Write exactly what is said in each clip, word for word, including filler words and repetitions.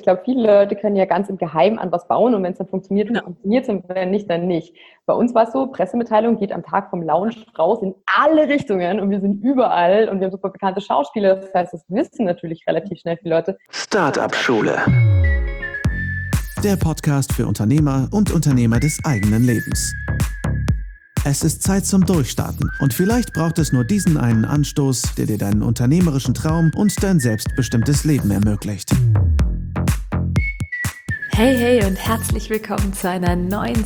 glaube, viele Leute können ja ganz im Geheimen an was bauen und wenn es dann funktioniert, dann Genau. funktioniert es und wenn nicht, dann nicht. Bei uns war es so, Pressemitteilung geht am Tag vom Launch raus in alle Richtungen und wir sind überall und wir haben super bekannte Schauspieler, das heißt, das wissen natürlich relativ schnell viele Leute. Startup-Schule. Der Podcast für Unternehmer und Unternehmer des eigenen Lebens. Es ist Zeit zum Durchstarten und vielleicht braucht es nur diesen einen Anstoß, der dir deinen unternehmerischen Traum und dein selbstbestimmtes Leben ermöglicht. Hey, hey und herzlich willkommen zu einer neuen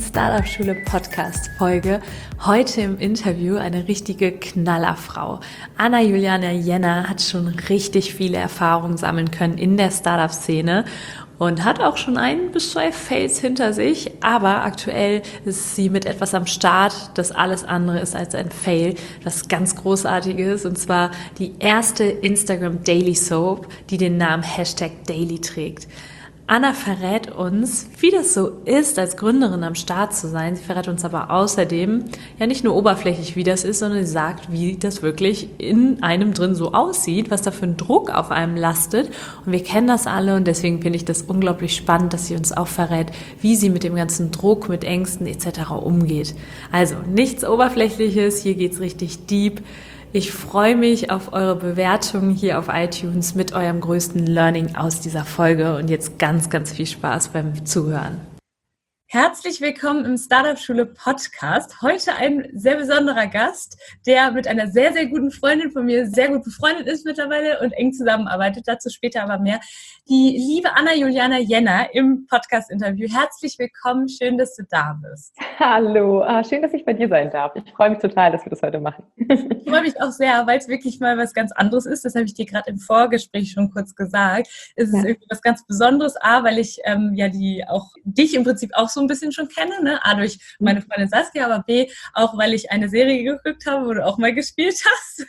Startup-Schule-Podcast-Folge. Heute im Interview eine richtige Knallerfrau. Anna-Juliana Jenner hat schon richtig viele Erfahrungen sammeln können in der Startup-Szene und hat auch schon ein bis zwei Fails hinter sich, aber aktuell ist sie mit etwas am Start, das alles andere ist als ein Fail, was ganz Großartiges, und zwar die erste Instagram Daily Soap, die den Namen Hashtag Daily trägt. Anna verrät uns, wie das so ist, als Gründerin am Start zu sein. Sie verrät uns aber außerdem ja nicht nur oberflächlich, wie das ist, sondern sie sagt, wie das wirklich in einem drin so aussieht, was da für ein Druck auf einem lastet. Und wir kennen das alle und deswegen finde ich das unglaublich spannend, dass sie uns auch verrät, wie sie mit dem ganzen Druck, mit Ängsten et cetera umgeht. Also nichts Oberflächliches, hier geht's richtig deep. Ich freue mich auf eure Bewertungen hier auf iTunes mit eurem größten Learning aus dieser Folge und jetzt ganz, ganz viel Spaß beim Zuhören. Herzlich willkommen im Startup-Schule Podcast. Heute ein sehr besonderer Gast, der mit einer sehr, sehr guten Freundin von mir sehr gut befreundet ist mittlerweile und eng zusammenarbeitet. Dazu später aber mehr. Die liebe Anna-Juliana Jenner im Podcast-Interview. Herzlich willkommen. Schön, dass du da bist. Hallo, ah, schön, dass ich bei dir sein darf. Ich freue mich total, dass wir das heute machen. Ich freue mich auch sehr, weil es wirklich mal was ganz anderes ist. Das habe ich dir gerade im Vorgespräch schon kurz gesagt. Es ist ja. irgendwie was ganz Besonderes. A, weil ich ähm, ja die auch dich im Prinzip auch so ein bisschen schon kenne, ne? A, durch meine Freundin Saskia, aber B, auch weil ich eine Serie geguckt habe, wo du auch mal gespielt hast.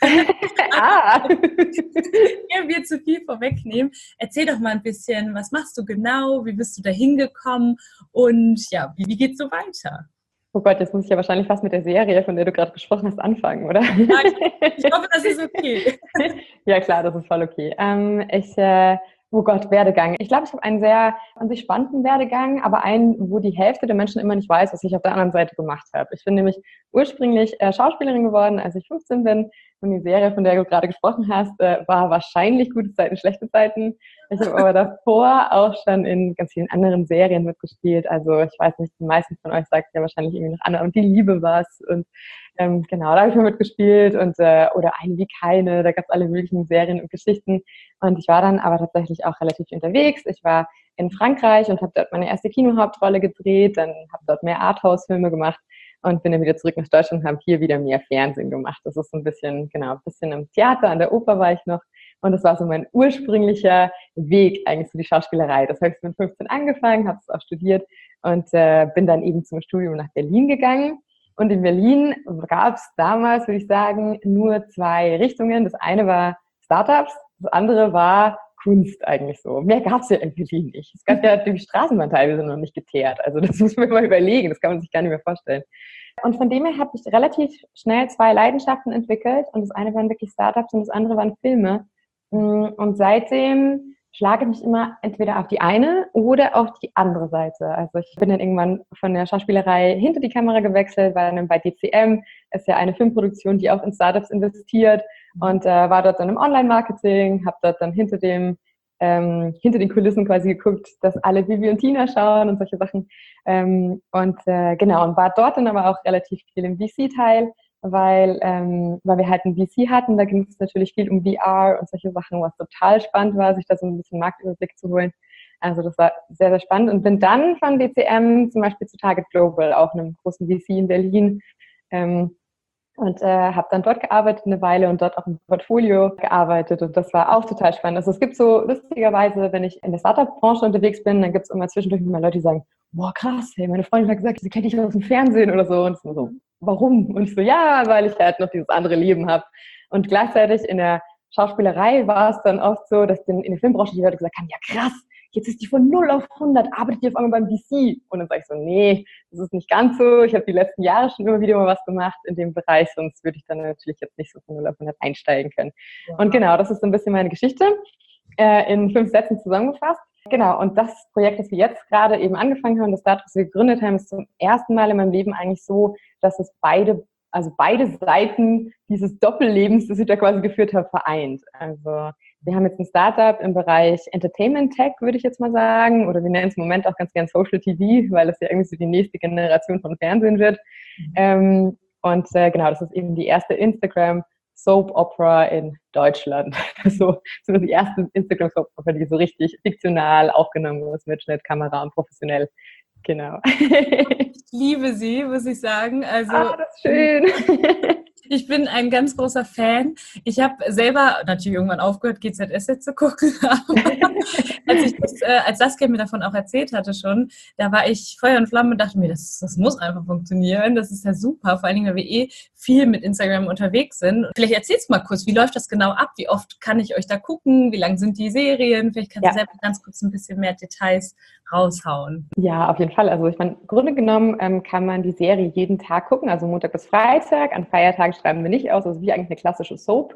ah. Ja, wir zu viel vorwegnehmen. Erzähl doch mal ein bisschen, was machst du genau? Wie bist du da hingekommen? Und ja, wie, wie geht's so weiter? Oh Gott, jetzt muss ich ja wahrscheinlich fast mit der Serie, von der du gerade gesprochen hast, anfangen, oder? Ja, ich, ich hoffe, das ist okay. Ja klar, das ist voll okay. Ähm, ich, äh, oh Gott, Werdegang. Ich glaube, ich habe einen sehr an sich spannenden Werdegang, aber einen, wo die Hälfte der Menschen immer nicht weiß, was ich auf der anderen Seite gemacht habe. Ich bin nämlich ursprünglich äh, Schauspielerin geworden, als ich fünfzehn bin. Und die Serie, von der du gerade gesprochen hast, äh, war wahrscheinlich gute Zeiten, schlechte Zeiten. Ich habe aber davor auch schon in ganz vielen anderen Serien mitgespielt. Also ich weiß nicht, die meisten von euch sagt ja wahrscheinlich irgendwie noch Anna und die Liebe was. Und ähm, genau, da habe ich mal mitgespielt. Und äh, oder Eine wie keine, da gab es alle möglichen Serien und Geschichten. Und ich war dann aber tatsächlich auch relativ unterwegs. Ich war in Frankreich und habe dort meine erste Kinohauptrolle gedreht. Dann habe dort mehr Arthouse-Filme gemacht. Und bin dann wieder zurück nach Deutschland und habe hier wieder mehr Fernsehen gemacht. Das ist so ein bisschen, genau, ein bisschen im Theater, an der Oper war ich noch. Und das war so mein ursprünglicher Weg eigentlich zu die Schauspielerei. Das habe ich mit fünfzehn angefangen, habe es auch studiert und äh, bin dann eben zum Studium nach Berlin gegangen. Und in Berlin gab es damals, würde ich sagen, nur zwei Richtungen. Das eine war Startups, das andere war Kunst eigentlich so. Mehr gab es ja in Berlin nicht. Es gab ja die Straßenbahn teilweise noch nicht geteert. Also das muss man mal überlegen, das kann man sich gar nicht mehr vorstellen. Und von dem her habe ich relativ schnell zwei Leidenschaften entwickelt. Und das eine waren wirklich Startups und das andere waren Filme. Und seitdem schlage ich mich immer entweder auf die eine oder auf die andere Seite. Also ich bin dann irgendwann von der Schauspielerei hinter die Kamera gewechselt, weil dann bei D C M ist ja eine Filmproduktion, die auch in Startups investiert, und äh, war dort dann im Online-Marketing, habe dort dann hinter dem ähm, hinter den Kulissen quasi geguckt, dass alle Bibi und Tina schauen und solche Sachen. Ähm, und äh, genau, und war dort dann aber auch relativ viel im V C-Teil, weil ähm, weil wir halt ein V C hatten, da ging es natürlich viel um V R und solche Sachen, was total spannend war, sich da so ein bisschen Marktüberblick zu holen. Also das war sehr, sehr spannend und bin dann von D C M zum Beispiel zu Target Global, auch einem großen V C in Berlin, ähm, und äh, habe dann dort gearbeitet eine Weile und dort auch im Portfolio gearbeitet und das war auch total spannend. Also es gibt so, lustigerweise, wenn ich in der Startup-Branche unterwegs bin, dann gibt es immer zwischendurch immer Leute, die sagen, boah krass, hey, meine Freundin hat gesagt, sie kennt dich aus dem Fernsehen oder so, und so, warum? Und ich so, ja, weil ich halt noch dieses andere Leben habe. Und gleichzeitig in der Schauspielerei war es dann oft so, dass in der Filmbranche die Leute gesagt haben, ja krass, jetzt ist die von null auf hundert, arbeitet die auf einmal beim V C. Und dann sage ich so, nee, das ist nicht ganz so. Ich habe die letzten Jahre schon immer wieder mal was gemacht in dem Bereich, sonst würde ich dann natürlich jetzt nicht so von null auf hundert einsteigen können. Ja. Und genau, das ist so ein bisschen meine Geschichte äh, in fünf Sätzen zusammengefasst. Genau, und das Projekt, das wir jetzt gerade eben angefangen haben, das Startup, das wir gegründet haben, ist zum ersten Mal in meinem Leben eigentlich so, dass es beide, also beide Seiten dieses Doppellebens, das ich da quasi geführt habe, vereint. Also wir haben jetzt ein Startup im Bereich Entertainment Tech, würde ich jetzt mal sagen, oder wir nennen es im Moment auch ganz gern Social T V, weil es ja irgendwie so die nächste Generation von Fernsehen wird. Mhm. Ähm, und äh, genau, das ist eben die erste Instagram Soap Opera in Deutschland. So, so die erste Instagram Soap Opera, die so richtig fiktional aufgenommen ist mit Schnitt, Kamera und professionell. Genau. Ich liebe sie, muss ich sagen. Also, ah, das ist schön. Ich bin ein ganz großer Fan. Ich habe selber natürlich irgendwann aufgehört, G Z S Z zu gucken. als, ich das, äh, als Saskia mir davon auch erzählt hatte schon, da war ich Feuer und Flamme und dachte mir, das, das muss einfach funktionieren. Das ist ja super, vor allen Dingen, weil wir eh viel mit Instagram unterwegs sind. Vielleicht erzählst du mal kurz, wie läuft das genau ab? Wie oft kann ich euch da gucken? Wie lang sind die Serien? Vielleicht kannst ja. du selber ganz kurz ein bisschen mehr Details raushauen. Ja, auf jeden Fall. Also ich meine, im Grunde genommen ähm, kann man die Serie jeden Tag gucken, also Montag bis Freitag. An Feiertagen schreiben wir nicht aus, also wie eigentlich eine klassische Soap.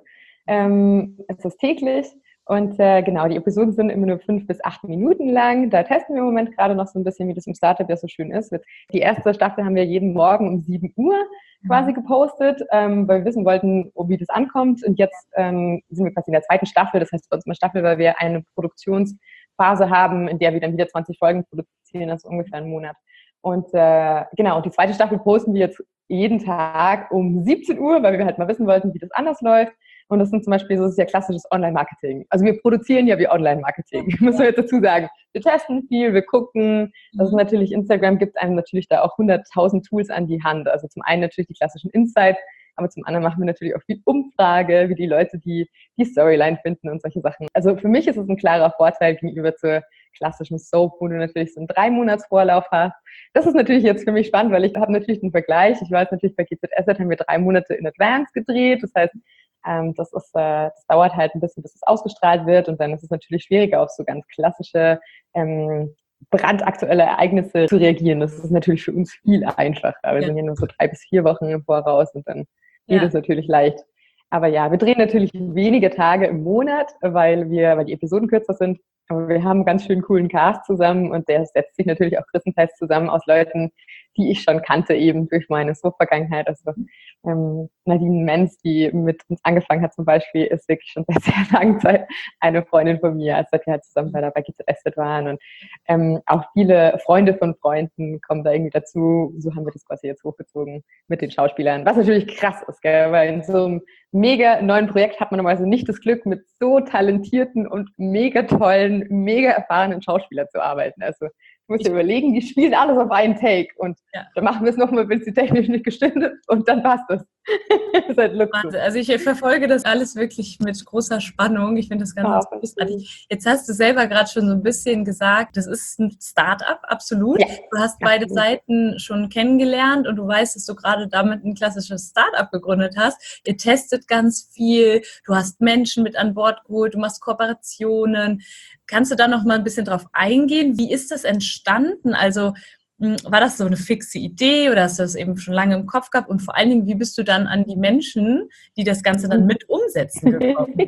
Ähm, es ist täglich und äh, genau, die Episoden sind immer nur fünf bis acht Minuten lang. Da testen wir im Moment gerade noch so ein bisschen, wie das im Startup ja so schön ist. Die erste Staffel haben wir jeden Morgen um sieben Uhr quasi gepostet, ähm, weil wir wissen wollten, wie das ankommt. Und jetzt ähm, sind wir quasi in der zweiten Staffel, das heißt bei uns immer Staffel, weil wir eine Produktionsphase haben, in der wir dann wieder zwanzig Folgen produzieren, das ist ungefähr ein Monat. Und äh, genau, und die zweite Staffel posten wir jetzt jeden Tag um siebzehn Uhr, weil wir halt mal wissen wollten, wie das anders läuft. Und das sind zum Beispiel, so das ist ja klassisches Online-Marketing. Also wir produzieren ja wie Online-Marketing, muss man jetzt dazu sagen. Wir testen viel, wir gucken. Das ist natürlich, Instagram gibt einem natürlich da auch hunderttausend Tools an die Hand. Also zum einen natürlich die klassischen Insights, aber zum anderen machen wir natürlich auch viel Umfrage, wie die Leute die, die Storyline finden und solche Sachen. Also für mich ist es ein klarer Vorteil gegenüber zur klassischen Soap, wo du natürlich so einen drei Monats Vorlauf hast. Das ist natürlich jetzt für mich spannend, weil ich habe natürlich den Vergleich. Ich weiß natürlich, bei G Z S Z haben wir drei Monate in Advance gedreht. Das heißt, ähm, das, ist, äh, das dauert halt ein bisschen, bis es ausgestrahlt wird. Und dann ist es natürlich schwieriger, auf so ganz klassische ähm, brandaktuelle Ereignisse zu reagieren. Das ist natürlich für uns viel einfacher. Wir ja. sind ja nur so drei bis vier Wochen im Voraus und dann geht es ja. natürlich leicht. Aber ja, wir drehen natürlich wenige Tage im Monat, weil wir, weil die Episoden kürzer sind. Aber wir haben einen ganz schön coolen Cast zusammen und der setzt sich natürlich auch größtenteils zusammen aus Leuten, die ich schon kannte, eben durch meine So-Vergangenheit. Also ähm, Nadine Menz, die mit uns angefangen hat zum Beispiel, ist wirklich schon seit sehr langer Zeit eine Freundin von mir, als wir halt zusammen bei der G Z S Z waren. Und ähm, auch viele Freunde von Freunden kommen da irgendwie dazu. So haben wir das quasi jetzt hochgezogen mit den Schauspielern. Was natürlich krass ist, gell? Weil in so einem mega neuen Projekt hat man normalerweise nicht das Glück, mit so talentierten und mega tollen, mega erfahrenen Schauspielern zu arbeiten. Also ich muss dir überlegen, die spielen alles auf einen Take und ja. dann machen wir es nochmal, wenn es die technisch nicht gestimmt ist und dann passt es. Das ist halt Luxus. Also ich verfolge das alles wirklich mit großer Spannung. Ich finde das ganz, ganz großartig. Jetzt hast du selber gerade schon so ein bisschen gesagt, das ist ein Start-up, absolut. Ja. Du hast beide absolut. Seiten schon kennengelernt und du weißt, dass du gerade damit ein klassisches Start-up gegründet hast. Ihr testet ganz viel, du hast Menschen mit an Bord geholt, du machst Kooperationen. Kannst du da noch mal ein bisschen drauf eingehen? Wie ist das entstanden? Also war das so eine fixe Idee oder hast du das eben schon lange im Kopf gehabt? Und vor allen Dingen, wie bist du dann an die Menschen, die das Ganze dann mit umsetzen, gekommen?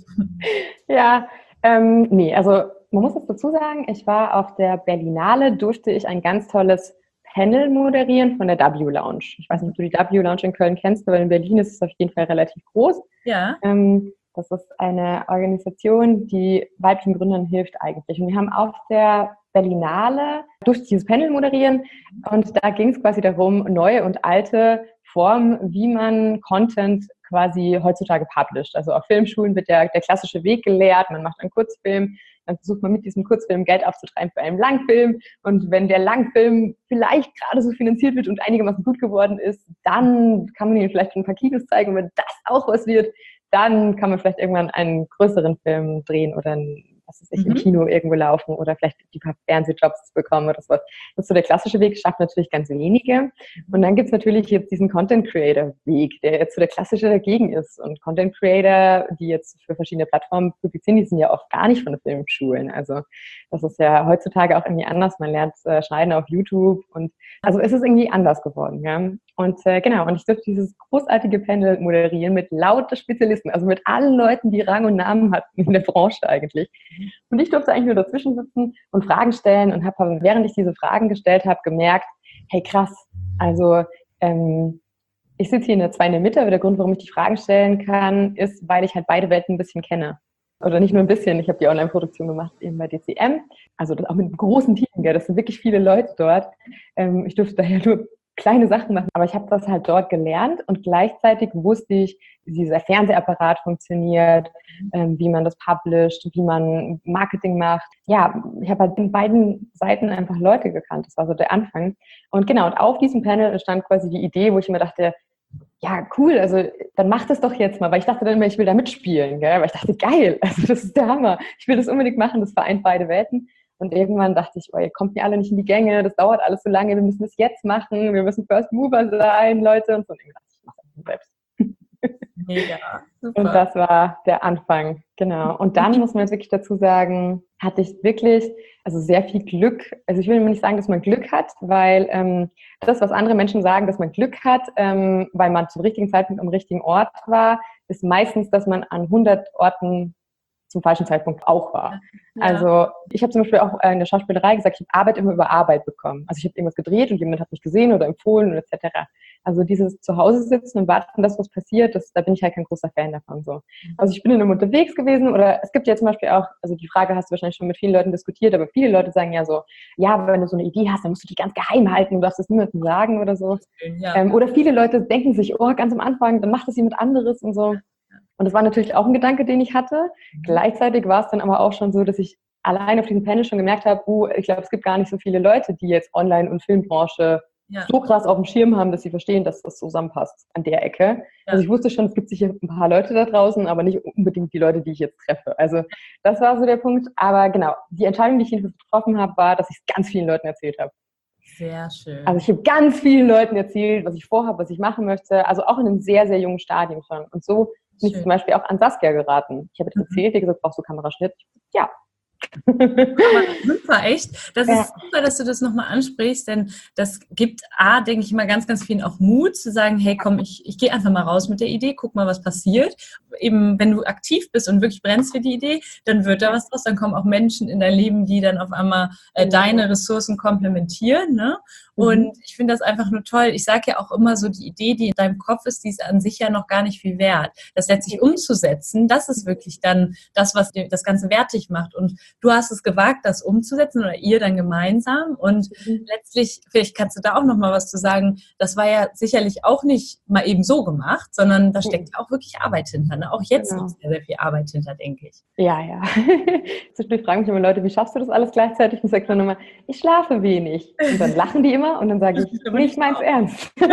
ja, ähm, nee, also man muss das dazu sagen, ich war auf der Berlinale, durfte ich ein ganz tolles Panel moderieren von der W Lounge. Ich weiß nicht, ob du die W Lounge in Köln kennst, aber in Berlin ist es auf jeden Fall relativ groß. Ja. Ähm, das ist eine Organisation, die weiblichen Gründern hilft eigentlich. Und wir haben auf der Berlinale durch dieses Panel moderieren und da ging es quasi darum, neue und alte Formen, wie man Content quasi heutzutage published. Also auf Filmschulen wird der, der klassische Weg gelehrt, man macht einen Kurzfilm, dann versucht man mit diesem Kurzfilm Geld aufzutreiben für einen Langfilm und wenn der Langfilm vielleicht gerade so finanziert wird und einigermaßen gut geworden ist, dann kann man ihnen vielleicht ein paar Kinos zeigen und wenn das auch was wird, dann kann man vielleicht irgendwann einen größeren Film drehen oder einen, was weiß ich, mhm. im Kino irgendwo laufen oder vielleicht die paar Fernsehjobs bekommen oder sowas. Das ist so der klassische Weg, schafft natürlich ganz wenige. Und dann gibt's natürlich jetzt diesen Content-Creator-Weg, der jetzt so der klassische dagegen ist. Und Content-Creator, die jetzt für verschiedene Plattformen publizieren, die sind ja oft gar nicht von den Filmschulen. Also das ist ja heutzutage auch irgendwie anders. Man lernt äh, Schneiden auf YouTube und also es ist irgendwie anders geworden. Ja? Und äh, genau, und ich durfte dieses großartige Panel moderieren mit lauter Spezialisten, also mit allen Leuten, die Rang und Namen hatten in der Branche eigentlich. Und ich durfte eigentlich nur dazwischen sitzen und Fragen stellen und habe, während ich diese Fragen gestellt habe, gemerkt, hey krass, also ähm, ich sitze hier in der, zwar in der Mitte, aber der Grund, warum ich die Fragen stellen kann, ist, weil ich halt beide Welten ein bisschen kenne. Oder nicht nur ein bisschen, ich habe die Online-Produktion gemacht eben bei D C M, also das auch mit einem großen Team, gell? Das sind wirklich viele Leute dort. Ähm, ich durfte daher nur kleine Sachen machen, aber ich habe das halt dort gelernt und gleichzeitig wusste ich, wie dieser Fernsehapparat funktioniert, ähm, wie man das publisht, wie man Marketing macht. Ja, ich habe halt in beiden Seiten einfach Leute gekannt, das war so der Anfang. Und genau, und auf diesem Panel entstand quasi die Idee, wo ich mir dachte, ja, cool, also dann mach das doch jetzt mal, weil ich dachte dann immer, ich will da mitspielen, gell? Weil ich dachte, geil, also das ist der Hammer, ich will das unbedingt machen, das vereint beide Welten. Und irgendwann dachte ich, oh, ihr kommt mir alle nicht in die Gänge, das dauert alles so lange, wir müssen das jetzt machen, wir müssen First Mover sein, Leute. Und so, und ich dachte, ich mache das selbst. Mega, super. Und das war der Anfang, genau. Und dann muss man jetzt wirklich dazu sagen, hatte ich wirklich, also sehr viel Glück. Also ich will nicht sagen, dass man Glück hat, weil ähm, das, was andere Menschen sagen, dass man Glück hat, ähm, weil man zum richtigen Zeitpunkt am richtigen Ort war, ist meistens, dass man an hundert Orten zum falschen Zeitpunkt auch war. Ja. Also ich habe zum Beispiel auch in der Schauspielerei gesagt, ich habe Arbeit immer über Arbeit bekommen. Also ich habe irgendwas gedreht und jemand hat mich gesehen oder empfohlen und et cetera. Also dieses Zuhause sitzen und warten, dass was passiert, das, da bin ich halt kein großer Fan davon. So. Also ich bin in einem unterwegs gewesen oder es gibt ja zum Beispiel auch, also die Frage hast du wahrscheinlich schon mit vielen Leuten diskutiert, aber viele Leute sagen ja so, ja, wenn du so eine Idee hast, dann musst du die ganz geheim halten, du darfst das niemandem sagen oder so. Ja. Ähm, oder viele Leute denken sich, oh, ganz am Anfang, dann macht das jemand anderes und so. Und das war natürlich auch ein Gedanke, den ich hatte. Mhm. Gleichzeitig war es dann aber auch schon so, dass ich allein auf diesem Panel schon gemerkt habe, uh, ich glaube, es gibt gar nicht so viele Leute, die jetzt Online- und Filmbranche ja. so krass auf dem Schirm haben, dass sie verstehen, dass das zusammenpasst an der Ecke. Ja. Also ich wusste schon, es gibt sicher ein paar Leute da draußen, aber nicht unbedingt die Leute, die ich jetzt treffe. Also das war so der Punkt. Aber genau, die Entscheidung, die ich getroffen habe, war, dass ich es ganz vielen Leuten erzählt habe. Sehr schön. Also ich habe ganz vielen Leuten erzählt, was ich vorhabe, was ich machen möchte. Also auch in einem sehr, sehr jungen Stadium schon. Und so bin ich zum Beispiel auch an Saskia geraten. Ich habe jetzt erzählt, die gesagt, brauchst du Kameraschnitt? Ja. Super, echt. Das ja. ist super, dass du das nochmal ansprichst, denn das gibt A, denke ich mal, ganz, ganz vielen auch Mut zu sagen, hey, komm, ich, ich gehe einfach mal raus mit der Idee, guck mal, was passiert. Eben, wenn du aktiv bist und wirklich brennst für die Idee, dann wird da was draus, dann kommen auch Menschen in dein Leben, die dann auf einmal äh, deine Ressourcen komplementieren, ne? Und ich finde das einfach nur toll. Ich sage ja auch immer so, die Idee, die in deinem Kopf ist, die ist an sich ja noch gar nicht viel wert. Das letztlich umzusetzen, das ist wirklich dann das, was das Ganze wertig macht. Und du hast es gewagt, das umzusetzen oder ihr dann gemeinsam. Und mhm. letztlich, vielleicht kannst du da auch noch mal was zu sagen, das war ja sicherlich auch nicht mal eben so gemacht, sondern da steckt ja auch wirklich Arbeit hinter. Ne? Auch jetzt genau. liegt sehr, sehr viel Arbeit hinter, denke ich. Ja, ja. Zwischendurch fragen mich immer Leute, wie schaffst du das alles gleichzeitig? Und sage dann immer, ich schlafe wenig. Und dann lachen die immer und dann sage ich, nee, ich mein's ernst. Das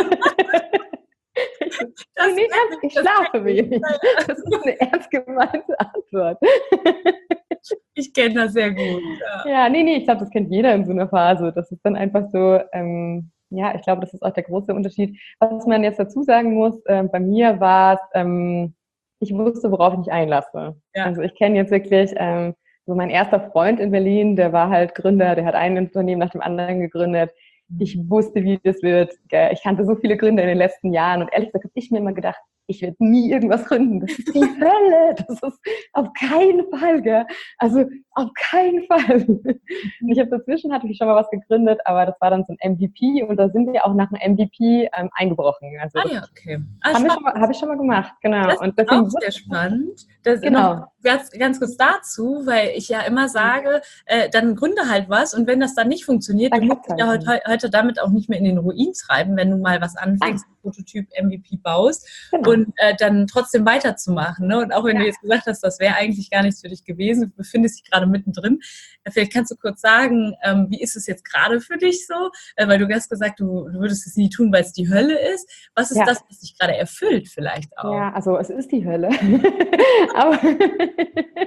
nee, ernst, ich schlafe wenig. Das ist eine ernst gemeinte Antwort. Ich kenne das sehr gut. Ja, ja nee, nee, ich glaube, das kennt jeder in so einer Phase. Das ist dann einfach so, ähm, ja, ich glaube, das ist auch der große Unterschied. Was man jetzt dazu sagen muss, äh, bei mir war es, ähm, ich wusste, worauf ich mich einlasse. Ja. Also ich kenne jetzt wirklich, ähm, so mein erster Freund in Berlin, der war halt Gründer, der hat ein Unternehmen nach dem anderen gegründet. Ich wusste, wie das wird. Ich kannte so viele Gründer in den letzten Jahren und ehrlich gesagt habe ich mir immer gedacht, ich werde nie irgendwas gründen. Das ist die Hölle. Das ist auf keinen Fall, gell? Also auf keinen Fall. Und ich habe dazwischen, hatte ich schon mal was gegründet, aber das war dann so ein M V P und da sind wir auch nach einem M V P ähm, eingebrochen. Also ah ja, okay. Ah, habe ich, hab ich schon mal gemacht, genau. Das und ist auch sehr spannend. Das genau. Ganz, ganz kurz dazu, weil ich ja immer sage, äh, dann gründe halt was und wenn das dann nicht funktioniert, dann du musst dich ja heute, heute damit auch nicht mehr in den Ruin treiben, wenn du mal was anfängst, einen Prototyp M V P baust genau. und äh, dann trotzdem weiterzumachen. Ne? Und auch wenn ja. du jetzt gesagt hast, das wäre eigentlich gar nichts für dich gewesen, du befindest dich gerade mittendrin. Vielleicht kannst du kurz sagen, ähm, wie ist es jetzt gerade für dich so? Äh, weil du hast gesagt, du, du würdest es nie tun, weil es die Hölle ist. Was ist ja. das, was dich gerade erfüllt vielleicht auch? Ja, also es ist die Hölle. Aber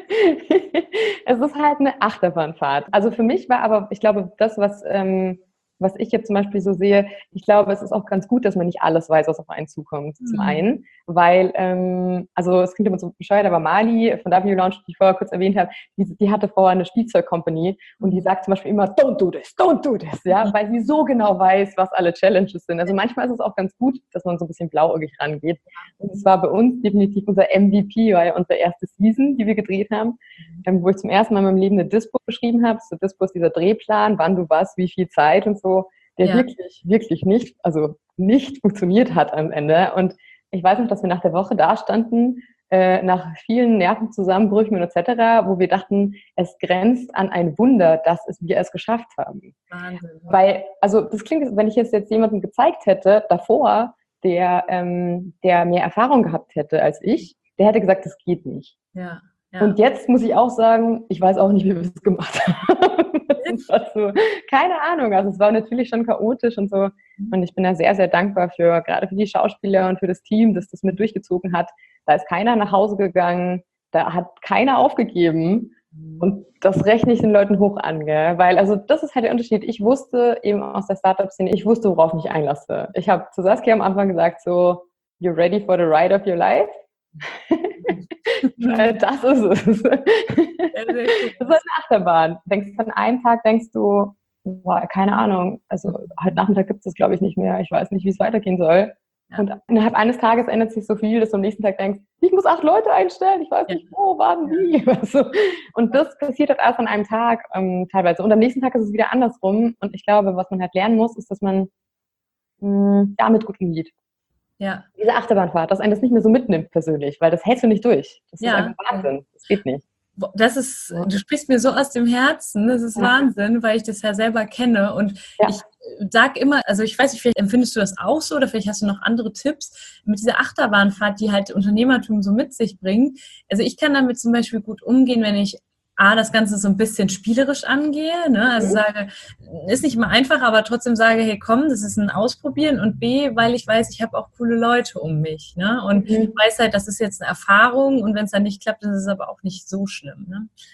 es ist halt eine Achterbahnfahrt. Also für mich war aber, ich glaube, das, was ähm, was ich jetzt zum Beispiel so sehe, ich glaube, es ist auch ganz gut, dass man nicht alles weiß, was auf einen zukommt, mhm. zum einen, weil, ähm, also es klingt immer so bescheuert, aber Mali von W Lounge, die ich vorher kurz erwähnt habe, die, die hatte vorher eine Spielzeug-Company und die sagt zum Beispiel immer, don't do this, don't do this, ja, weil sie so genau weiß, was alle Challenges sind. Also manchmal ist es auch ganz gut, dass man so ein bisschen blauäugig rangeht. Und es war bei uns definitiv unser M V P, weil unsere erste Season, die wir gedreht haben, ähm, wo ich zum ersten Mal in meinem Leben eine Dispo geschrieben habe. So Dispo ist dieser Drehplan, wann du was, wie viel Zeit und so, der ja. wirklich, wirklich nicht, also nicht funktioniert hat am Ende. Und ich weiß noch, dass wir nach der Woche da standen, äh, nach vielen Nervenzusammenbrüchen und et cetera, wo wir dachten, es grenzt an ein Wunder, dass es wir es geschafft haben. Wahnsinn. Weil, also das klingt, wenn ich es jetzt jemandem gezeigt hätte, davor, der, ähm, der mehr Erfahrung gehabt hätte als ich, der hätte gesagt, das geht nicht. Ja. Ja. Und jetzt muss ich auch sagen, ich weiß auch nicht, wie wir es gemacht haben. Das war so, keine Ahnung. Also es war natürlich schon chaotisch und so. Und ich bin da sehr, sehr dankbar für, gerade für die Schauspieler und für das Team, das das mit durchgezogen hat. Da ist keiner nach Hause gegangen, da hat keiner aufgegeben. Und das rechne ich den Leuten hoch an, gell? Weil, also das ist halt der Unterschied. Ich wusste eben aus der Startup-Szene, ich wusste, worauf ich mich einlasse. Ich habe zu Saskia am Anfang gesagt, so, you're ready for the ride of your life? Das ist es. Das ist eine Achterbahn. Denkst du an einem Tag, denkst du, boah, keine Ahnung, also heute Nachmittag gibt es das, glaube ich, nicht mehr. Ich weiß nicht, wie es weitergehen soll. Ja. Und innerhalb eines Tages ändert sich so viel, dass du am nächsten Tag denkst, ich muss acht Leute einstellen, ich weiß nicht, wo, wann, wie. Also, und das passiert halt erst an einem Tag ähm, teilweise. Und am nächsten Tag ist es wieder andersrum. Und ich glaube, was man halt lernen muss, ist, dass man mh, damit gut umgeht. Ja. Diese Achterbahnfahrt, dass einen das nicht mehr so mitnimmt persönlich, weil das hältst du nicht durch. Das ja. ist einfach Wahnsinn. Das geht nicht. Das ist, du sprichst mir so aus dem Herzen, das ist ja. Wahnsinn, weil ich das ja selber kenne und ja. ich sag immer, also ich weiß nicht, vielleicht empfindest du das auch so oder vielleicht hast du noch andere Tipps mit dieser Achterbahnfahrt, die halt Unternehmertum so mit sich bringt. Also ich kann damit zum Beispiel gut umgehen, wenn ich A, das Ganze so ein bisschen spielerisch angehe, ne? Also mhm. sage, ist nicht immer einfach, aber trotzdem sage, hey komm, das ist ein Ausprobieren und B, weil ich weiß, ich habe auch coole Leute um mich, ne? Und mhm. ich weiß halt, das ist jetzt eine Erfahrung und wenn es dann nicht klappt, dann ist es aber auch nicht so schlimm,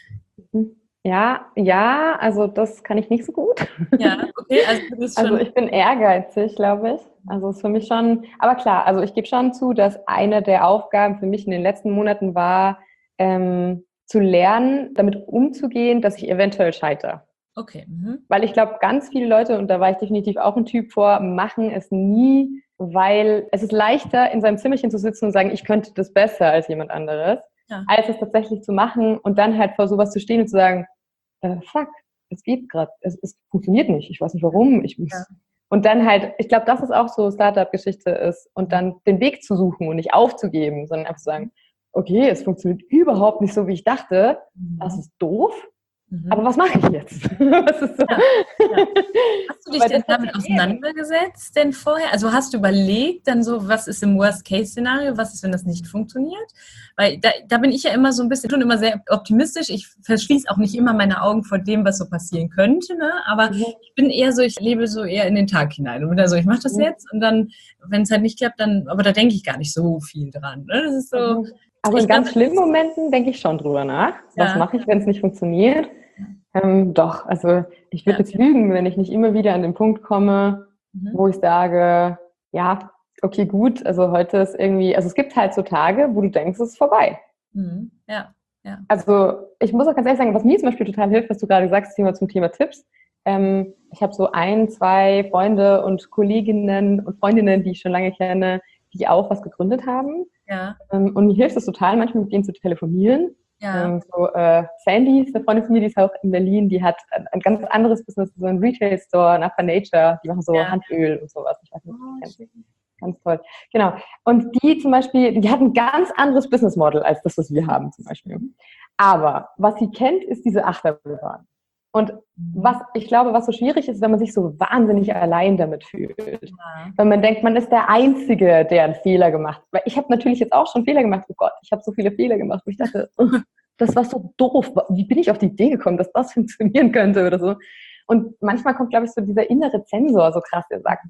ne? Ja, ja, also das kann ich nicht so gut. Ja, okay, also du bist schon... Also ich bin ehrgeizig, glaube ich. Also es ist für mich schon, aber klar, also ich gebe schon zu, dass eine der Aufgaben für mich in den letzten Monaten war, ähm, zu lernen, damit umzugehen, dass ich eventuell scheitere. Okay. Mhm. Weil ich glaube, ganz viele Leute, und da war ich definitiv auch ein Typ vor, machen es nie, weil es ist leichter, in seinem Zimmerchen zu sitzen und sagen, ich könnte das besser als jemand anderes, ja. als es tatsächlich zu machen und dann halt vor sowas zu stehen und zu sagen, äh, fuck, es geht gerade, es, es funktioniert nicht, ich weiß nicht warum, ich muss... Ja. Und dann halt, ich glaube, das ist auch so Startup-Geschichte ist und dann den Weg zu suchen und nicht aufzugeben, sondern einfach zu sagen, okay, es funktioniert überhaupt nicht so, wie ich dachte. Das ist doof. Mhm. Aber was mache ich jetzt? Was ist so? Ja, ja. Hast du dich denn damit auseinandergesetzt denn vorher? Also hast du überlegt dann so, was ist im Worst-Case-Szenario? Was ist, wenn das nicht funktioniert? Weil da, da bin ich ja immer so ein bisschen, schon immer sehr optimistisch. Ich verschließe auch nicht immer meine Augen vor dem, was so passieren könnte. Ne? Aber mhm. ich bin eher so, ich lebe so eher in den Tag hinein. Und bin da so, ich mache das mhm. jetzt. Und dann, wenn es halt nicht klappt, dann, aber da denke ich gar nicht so viel dran. Ne? Das ist so... Mhm. Also in ganz schlimmen Momenten denke ich schon drüber nach. Was ja. mache ich, wenn es nicht funktioniert? Ähm, doch, also ich würde ja. jetzt lügen, wenn ich nicht immer wieder an den Punkt komme, mhm. wo ich sage, ja, okay, gut, also heute ist irgendwie, also es gibt halt so Tage, wo du denkst, es ist vorbei. Mhm. Ja, ja. Also ich muss auch ganz ehrlich sagen, was mir zum Beispiel total hilft, was du gerade sagst, Thema zum Thema Tipps. Ähm, ich habe so ein, zwei Freunde und Kolleginnen und Freundinnen, die ich schon lange kenne, die auch was gegründet haben. Ja. Ähm, und mir hilft es total, manchmal mit denen zu telefonieren. Ja. Ähm, so, äh, Sandy ist eine Freundin von mir, die ist auch in Berlin, die hat ein, ein ganz anderes Business, so ein Retail-Store, Napa Nature, die machen so ja. Handöl und sowas. Ich weiß nicht, oh, was du kennst. Ganz toll. Genau. Und die zum Beispiel, die hat ein ganz anderes Business-Model als das, was wir haben zum Beispiel. Aber was sie kennt, ist diese Achterbahn. Und was ich glaube, was so schwierig ist, wenn man sich so wahnsinnig allein damit fühlt. Ja. Wenn man denkt, man ist der Einzige, der einen Fehler gemacht hat. Weil ich habe natürlich jetzt auch schon Fehler gemacht. Oh Gott, ich habe so viele Fehler gemacht, wo ich dachte, oh, das war so doof. Wie bin ich auf die Idee gekommen, dass das funktionieren könnte oder so. Und manchmal kommt, glaube ich, so dieser innere Zensor so krass, der sagt,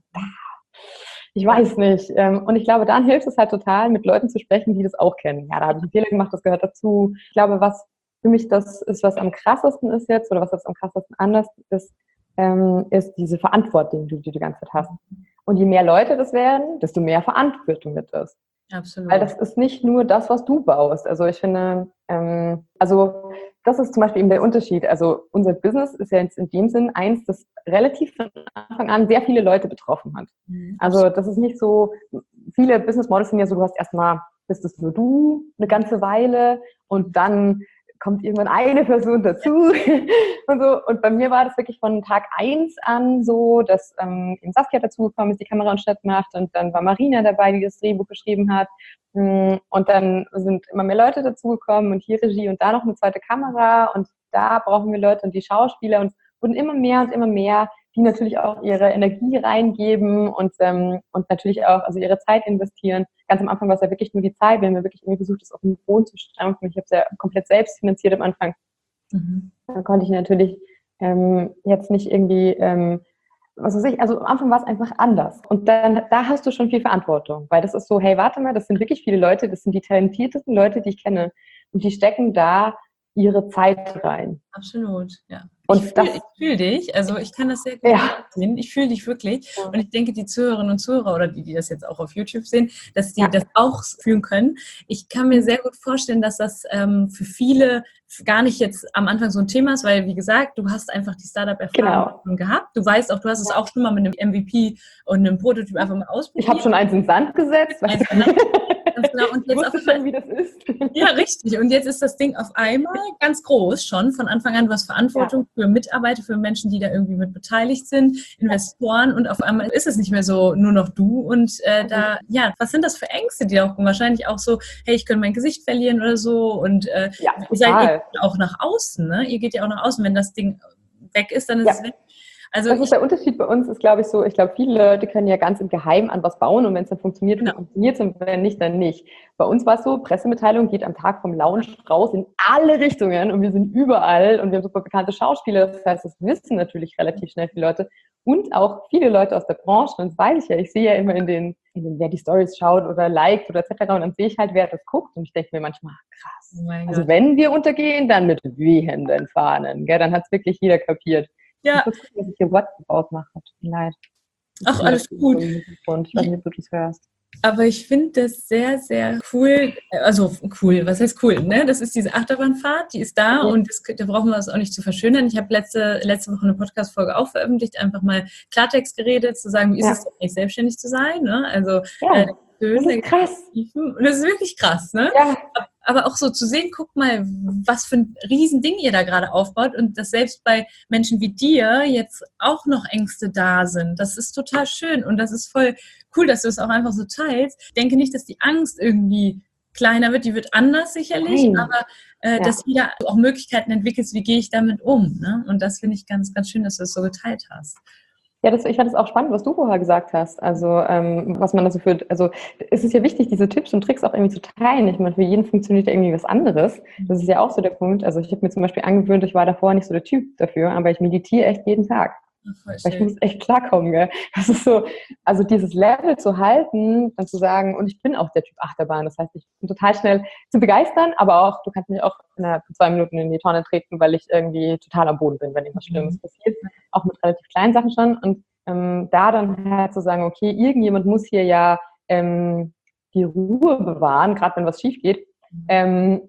ich weiß nicht. Und ich glaube, dann hilft es halt total, mit Leuten zu sprechen, die das auch kennen. Ja, da habe ich einen Fehler gemacht, das gehört dazu. Ich glaube, was für mich das ist, was am krassesten ist jetzt, oder was jetzt am krassesten anders ist, ähm, ist diese Verantwortung, die du die ganze Zeit hast. Und je mehr Leute das werden, desto mehr Verantwortung wird es. Absolut. Weil das ist nicht nur das, was du baust. Also ich finde, ähm, also das ist zum Beispiel eben der Unterschied. Also unser Business ist ja jetzt in dem Sinn eins, das relativ von Anfang an sehr viele Leute betroffen hat. Mhm. Also das ist nicht so, viele Business Models sind ja so, du hast erstmal, bist es nur du eine ganze Weile und dann kommt irgendwann eine Person dazu und so. Und bei mir war das wirklich von Tag eins an so, dass ähm, Saskia dazugekommen ist, die Kamera und Schnitt macht, und dann war Marina dabei, die das Drehbuch geschrieben hat. Und dann sind immer mehr Leute dazugekommen und hier Regie und da noch eine zweite Kamera und da brauchen wir Leute und die Schauspieler, und es wurden immer mehr und immer mehr, die natürlich auch ihre Energie reingeben und, ähm, und natürlich auch also ihre Zeit investieren. Ganz am Anfang war es ja wirklich nur die Zeit. Wir haben ja wirklich irgendwie versucht, das auf den Boden zu stampfen. Ich habe es ja komplett selbst finanziert am Anfang. Mhm. Da konnte ich natürlich ähm, jetzt nicht irgendwie, ähm, was weiß ich, also am Anfang war es einfach anders. Und dann, da hast du schon viel Verantwortung, weil das ist so, hey, warte mal, das sind wirklich viele Leute, das sind die talentiertesten Leute, die ich kenne. Und die stecken da ihre Zeit rein. Absolut, ja. Und ich fühle fühl dich, also ich kann das sehr gut ja. sehen. Ich fühle dich wirklich. Ja. Und ich denke, die Zuhörerinnen und Zuhörer oder die, die das jetzt auch auf YouTube sehen, dass die ja. das auch fühlen können. Ich kann mir sehr gut vorstellen, dass das ähm, für viele gar nicht jetzt am Anfang so ein Thema ist, weil, wie gesagt, du hast einfach die Startup-Erfahrung genau. gehabt. Du weißt auch, du hast es auch schon mal mit einem M V P und einem Prototyp einfach mal ausprobiert. Ich habe schon eins in den Sand gesetzt. Eins in den Sand. Ganz genau. Und jetzt wusste auf einmal, schon, wie das ist. Ja, richtig. Und jetzt ist das Ding auf einmal ganz groß schon. Von Anfang an, du hast Verantwortung ja. für Mitarbeiter, für Menschen, die da irgendwie mit beteiligt sind, Investoren, und auf einmal ist es nicht mehr so nur noch du. Und äh, da, ja, was sind das für Ängste, die auch wahrscheinlich auch so, hey, ich könnte mein Gesicht verlieren oder so. Und äh, ja, ihr seid auch nach außen, ne? Ihr geht ja auch nach außen. Wenn das Ding weg ist, dann ist ja. es weg. Also das ist der Unterschied bei uns, ist, glaube ich, so, ich glaube, viele Leute können ja ganz im Geheimen an was bauen und wenn es dann funktioniert, genau. funktioniert es, und wenn nicht, dann nicht. Bei uns war es so, Pressemitteilung geht am Tag vom Launch raus in alle Richtungen und wir sind überall und wir haben super bekannte Schauspieler, das heißt, das wissen natürlich relativ schnell viele Leute und auch viele Leute aus der Branche, und das weiß ich ja, ich sehe ja immer in den, in den wer die Stories schaut oder liked oder et cetera und dann sehe ich halt, wer das guckt und ich denke mir manchmal, krass, oh also Gott. Wenn wir untergehen, dann mit wehenden Fahnen, gell? Dann hat es wirklich jeder kapiert. Ja. Ich muss gucken, dass ich hier WhatsApp ausmache. Tut mir leid. Ach, alles gut. Ich weiß nicht, ob du das hörst. Aber ich finde das sehr, sehr cool. Also cool, was heißt cool? Ne? Das ist diese Achterbahnfahrt, die ist da okay. und das, da brauchen wir das auch nicht zu verschönern. Ich habe letzte, letzte Woche eine Podcast-Folge auch veröffentlicht, einfach mal Klartext geredet, zu sagen, wie ist ja. es eigentlich selbstständig zu sein? Ne? Also ja. äh, das ist krass. Und das ist wirklich krass, ne? Ja. Aber auch so zu sehen, guck mal, was für ein Riesending ihr da gerade aufbaut und dass selbst bei Menschen wie dir jetzt auch noch Ängste da sind. Das ist total schön und das ist voll cool, dass du es auch einfach so teilst. Ich denke nicht, dass die Angst irgendwie kleiner wird, die wird anders sicherlich, Nein. aber äh, ja. dass jeder auch Möglichkeiten entwickelt, wie gehe ich damit um, ne? Und das finde ich ganz, ganz schön, dass du es so geteilt hast. Ja, das, ich fand es auch spannend, was du vorher gesagt hast. Also, ähm, was man da so für, also, es ist ja wichtig, diese Tipps und Tricks auch irgendwie zu teilen. Ich meine, für jeden funktioniert ja irgendwie was anderes. Das ist ja auch so der Punkt. Also, ich habe mir zum Beispiel angewöhnt, ich war davor nicht so der Typ dafür, aber ich meditiere echt jeden Tag. Weil ich muss echt klarkommen, gell? Das ist so, also dieses Level zu halten, dann zu sagen, und ich bin auch der Typ Achterbahn, das heißt, ich bin total schnell zu begeistern, aber auch, du kannst mich auch innerhalb von zwei Minuten in die Tonne treten, weil ich irgendwie total am Boden bin, wenn irgendwas Schlimmes passiert, auch mit relativ kleinen Sachen schon, und ähm, da dann halt zu sagen, okay, irgendjemand muss hier ja ähm, die Ruhe bewahren, gerade wenn was schief geht, ähm,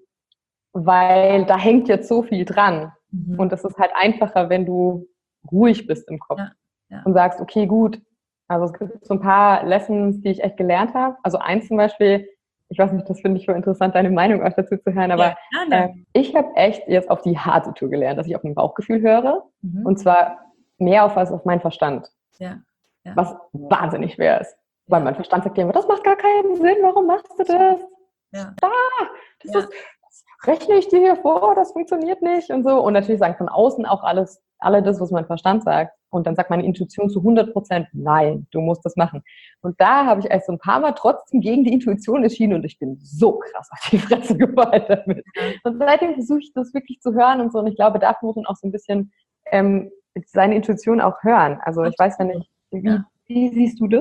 weil da hängt jetzt so viel dran, mhm. und das ist halt einfacher, wenn du ruhig bist im Kopf ja, ja. und sagst, okay, gut, also es gibt so ein paar Lessons, die ich echt gelernt habe. Also eins zum Beispiel, ich weiß nicht, das finde ich voll interessant, deine Meinung auch dazu zu hören, aber ja, äh, ich habe echt jetzt auf die harte Tour gelernt, dass ich auf mein Bauchgefühl höre, mhm. und zwar mehr auf als auf meinen Verstand, ja, ja. was wahnsinnig schwer ist, weil mein Verstand sagt immer, das macht gar keinen Sinn, warum machst du das? Ja. Ah, das ja. ist, das rechne ich dir hier vor, das funktioniert nicht und so, und natürlich sagen von außen auch alles, alle das, was mein Verstand sagt. Und dann sagt meine Intuition zu hundert Prozent, nein, du musst das machen. Und da habe ich erst so ein paar Mal trotzdem gegen die Intuition entschieden und ich bin so krass auf die Fresse gefallen damit. Und seitdem versuche ich das wirklich zu hören und so. Und ich glaube, dafür muss man auch so ein bisschen ähm, seine Intuition auch hören. Also ich weiß ja nicht, wie, wie siehst du das?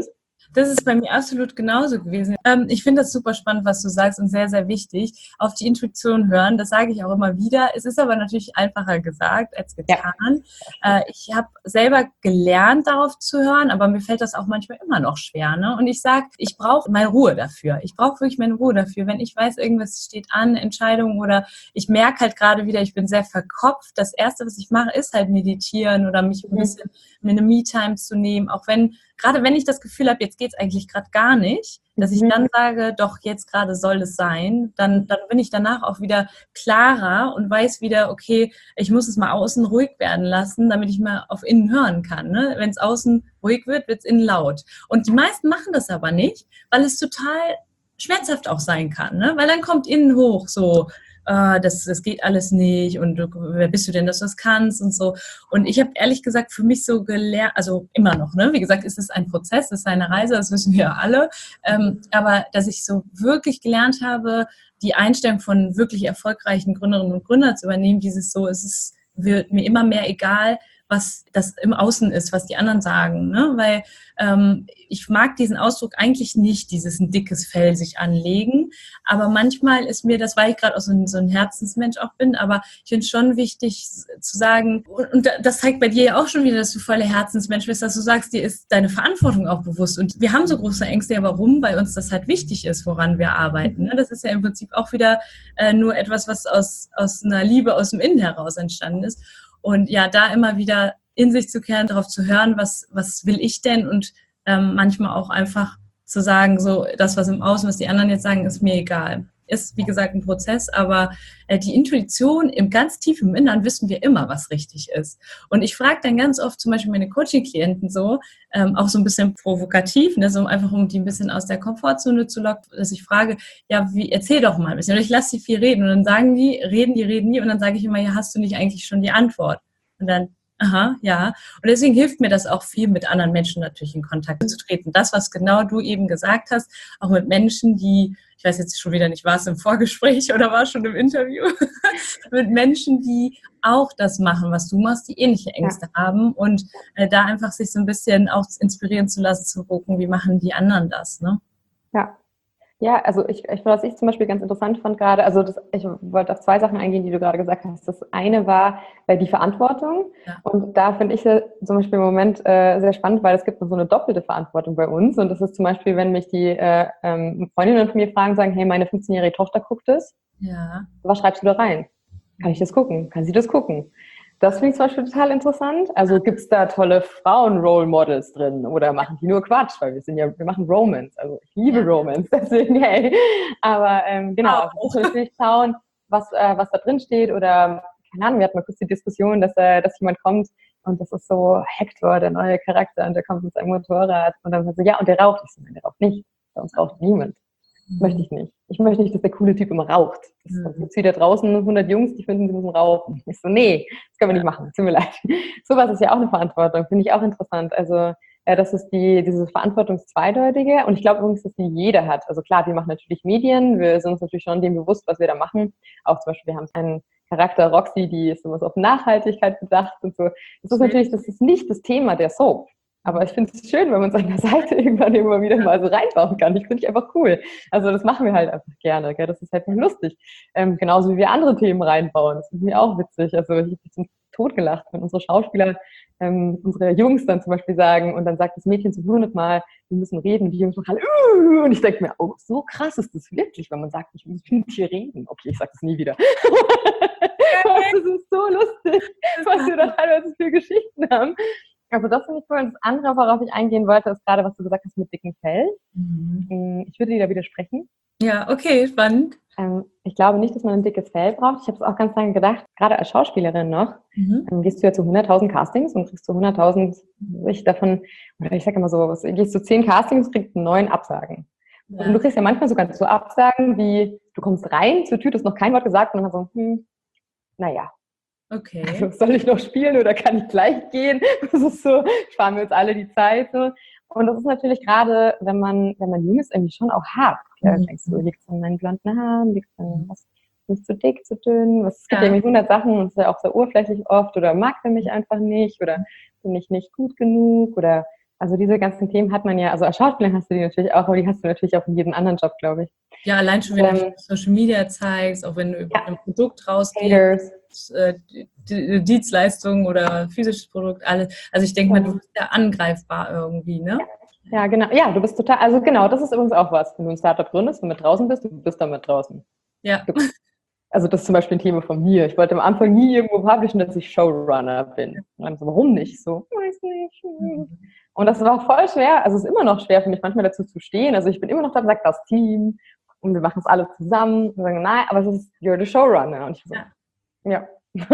Das ist bei mir absolut genauso gewesen. Ähm, ich finde das super spannend, was du sagst und sehr, sehr wichtig. Auf die Intuition hören, das sage ich auch immer wieder. Es ist aber natürlich einfacher gesagt als getan. Ja. Äh, ich habe selber gelernt, darauf zu hören, aber mir fällt das auch manchmal immer noch schwer. Ne? Und ich sage, ich brauche meine Ruhe dafür. Ich brauche wirklich meine Ruhe dafür. Wenn ich weiß, irgendwas steht an, Entscheidungen oder ich merke halt gerade wieder, ich bin sehr verkopft. Das Erste, was ich mache, ist halt meditieren oder mich ein bisschen mir eine Me-Time zu nehmen, auch wenn gerade wenn ich das Gefühl habe, jetzt geht es eigentlich gerade gar nicht, dass ich dann sage, doch, jetzt gerade soll es sein, dann, dann bin ich danach auch wieder klarer und weiß wieder, okay, ich muss es mal außen ruhig werden lassen, damit ich mal auf innen hören kann. Ne? Wenn es außen ruhig wird, wird es innen laut. Und die meisten machen das aber nicht, weil es total schmerzhaft auch sein kann, ne? Weil dann kommt innen hoch so, Uh, das, das geht alles nicht und du, wer bist du denn, dass du das kannst und so. Und ich habe ehrlich gesagt für mich so gelernt, also immer noch, ne? Wie gesagt, ist es ein Prozess, es ist eine Reise, das wissen wir ja alle, ähm, aber dass ich so wirklich gelernt habe, die Einstellung von wirklich erfolgreichen Gründerinnen und Gründern zu übernehmen, dieses so, es ist, wird mir immer mehr egal, was das im Außen ist, was die anderen sagen, ne? Weil ähm, ich mag diesen Ausdruck eigentlich nicht, dieses ein dickes Fell sich anlegen, aber manchmal ist mir das, weil ich gerade auch so ein, so ein Herzensmensch auch bin, aber ich finde es schon wichtig zu sagen, und das zeigt bei dir ja auch schon wieder, dass du voller Herzensmensch bist, dass du sagst, dir ist deine Verantwortung auch bewusst und wir haben so große Ängste, ja warum? Weil uns das halt wichtig ist, woran wir arbeiten, ne? Das ist ja im Prinzip auch wieder äh, nur etwas, was aus, aus einer Liebe aus dem Innen heraus entstanden ist. Und ja, da immer wieder in sich zu kehren, darauf zu hören, was, was will ich denn? Und ähm, manchmal auch einfach zu sagen, so das, was im Außen, was die anderen jetzt sagen, ist mir egal. Ist, wie gesagt, ein Prozess, aber äh, die Intuition im ganz tief im Innern wissen wir immer, was richtig ist. Und ich frage dann ganz oft zum Beispiel meine Coaching-Klienten so, ähm, auch so ein bisschen provokativ, ne, so einfach um die ein bisschen aus der Komfortzone zu locken, dass ich frage, ja, wie, erzähl doch mal ein bisschen. Oder ich lasse sie viel reden und dann sagen die, reden die, reden die und dann sage ich immer, ja, hast du nicht eigentlich schon die Antwort? Und dann, aha, ja. Und deswegen hilft mir das auch viel, mit anderen Menschen natürlich in Kontakt zu treten. Das, was genau du eben gesagt hast, auch mit Menschen, die, ich weiß jetzt schon wieder nicht, war es im Vorgespräch oder war es schon im Interview, mit Menschen, die auch das machen, was du machst, die ähnliche Ängste ja. haben und äh, da einfach sich so ein bisschen auch inspirieren zu lassen, zu gucken, wie machen die anderen das, ne? Ja. Ja, also ich, ich was ich zum Beispiel ganz interessant fand gerade, also das, ich wollte auf zwei Sachen eingehen, die du gerade gesagt hast. Das eine war äh, die Verantwortung ja. und da finde ich äh, zum Beispiel im Moment äh, sehr spannend, weil es gibt noch so eine doppelte Verantwortung bei uns und das ist zum Beispiel, wenn mich die äh, ähm, Freundinnen von mir fragen, sagen, hey, meine fünfzehnjährige Tochter guckt es, ja. was schreibst du da rein? Kann ich das gucken? Kann sie das gucken? Das finde ich zum Beispiel total interessant. Also gibt es da tolle Frauen-Role-Models drin oder machen die nur Quatsch? Weil wir sind ja, wir machen Romance. Also ich liebe ja. Romance, deswegen hey. Aber ähm, genau, also natürlich schauen, was, äh, was da drin steht oder keine Ahnung, wir hatten mal kurz die Diskussion, dass, äh, dass jemand kommt und das ist so Hector, der neue Charakter und der kommt mit seinem Motorrad und dann so, ja, und der raucht. Ich so, nein, der raucht nicht. Bei uns raucht niemand. Das möchte ich nicht. Ich möchte nicht, dass der coole Typ immer raucht. Das mhm. gibt wieder draußen hundert Jungs, die finden, sie müssen rauchen. Ich so, nee, das können wir nicht machen. Tut mir leid. Sowas ist ja auch eine Verantwortung. Finde ich auch interessant. Also, ja, das ist die, diese Verantwortungszweideutige. Und ich glaube übrigens, dass die jeder hat. Also klar, wir machen natürlich Medien. Wir sind uns natürlich schon dem bewusst, was wir da machen. Auch zum Beispiel, wir haben einen Charakter, Roxy, die ist immer so auf Nachhaltigkeit bedacht und so. Das ist natürlich, das ist nicht das Thema der Soap. Aber ich finde es schön, wenn man seine Seite irgendwann immer wieder mal so reinbauen kann. Ich finde ich einfach cool. Also das machen wir halt einfach gerne. Gell? Das ist halt lustig. Ähm, genauso wie wir andere Themen reinbauen. Das ist mir auch witzig. Also ich habe mich zum Tod gelacht, wenn unsere Schauspieler, ähm, unsere Jungs dann zum Beispiel sagen und dann sagt das Mädchen so hundertmal, wir müssen reden. Und die Jungs machen uh, und ich denke mir, oh, so krass ist das wirklich, wenn man sagt, ich muss mit dir reden. Okay, ich sage das nie wieder. Das ist so lustig, was wir da teilweise für Geschichten haben. Also das finde ich cool. Und das andere, worauf ich eingehen wollte, ist gerade, was du gesagt hast mit dicken Fell. Mhm. Ich würde dir da widersprechen. Ja, okay, spannend. Ähm, ich glaube nicht, dass man ein dickes Fell braucht. Ich habe es auch ganz lange gedacht, gerade als Schauspielerin noch, mhm. ähm, gehst du ja zu hunderttausend Castings und kriegst zu hunderttausend, ich davon, oder ich sage immer so, was, gehst zu zehn Castings und kriegst neun Absagen. Ja. Und du kriegst ja manchmal sogar so Absagen, wie du kommst rein, zur Tür, du hast noch kein Wort gesagt und dann so, hm, naja. Okay. Also, soll ich noch spielen oder kann ich gleich gehen? Das ist so, sparen wir uns alle die Zeit. So. Und das ist natürlich gerade, wenn man, wenn man jung ist, irgendwie schon auch hart. Ja, mhm. Denkst du, liegt es an meinen blonden Haaren, liegt es an was, nicht zu dick, zu dünn? Was, es gibt ja irgendwie hundert Sachen und es ist ja auch sehr oberflächlich oft oder mag er mich einfach nicht oder bin ich nicht gut genug oder Also diese ganzen Themen hat man ja, also als Schauspielerin hast du die natürlich auch, aber die hast du natürlich auch in jedem anderen Job, glaube ich. Ja, allein schon, wenn Ähm, du auf Social Media zeigst, auch wenn du über ja. ein Produkt rausgehst, Haters. äh, die- die- Dienstleistung oder physisches Produkt, alles. Also ich denke mal, du bist ja angreifbar irgendwie, ne? Ja, genau. Ja, du bist total, also genau, das ist übrigens auch was. Wenn du ein Startup gründest und mit draußen bist, du bist damit draußen. Ja. Du, also das ist zum Beispiel ein Thema von mir. Ich wollte am Anfang nie irgendwo publishen, dass ich Showrunner bin. Und dann so, warum nicht? So, weiß nicht. Und das war voll schwer, also es ist immer noch schwer für mich, manchmal dazu zu stehen. Also ich bin immer noch da und sage, das Team und wir machen es alle zusammen. Und sagen, nein, aber es ist, you're the Showrunner. Und ich so, Ja. ja.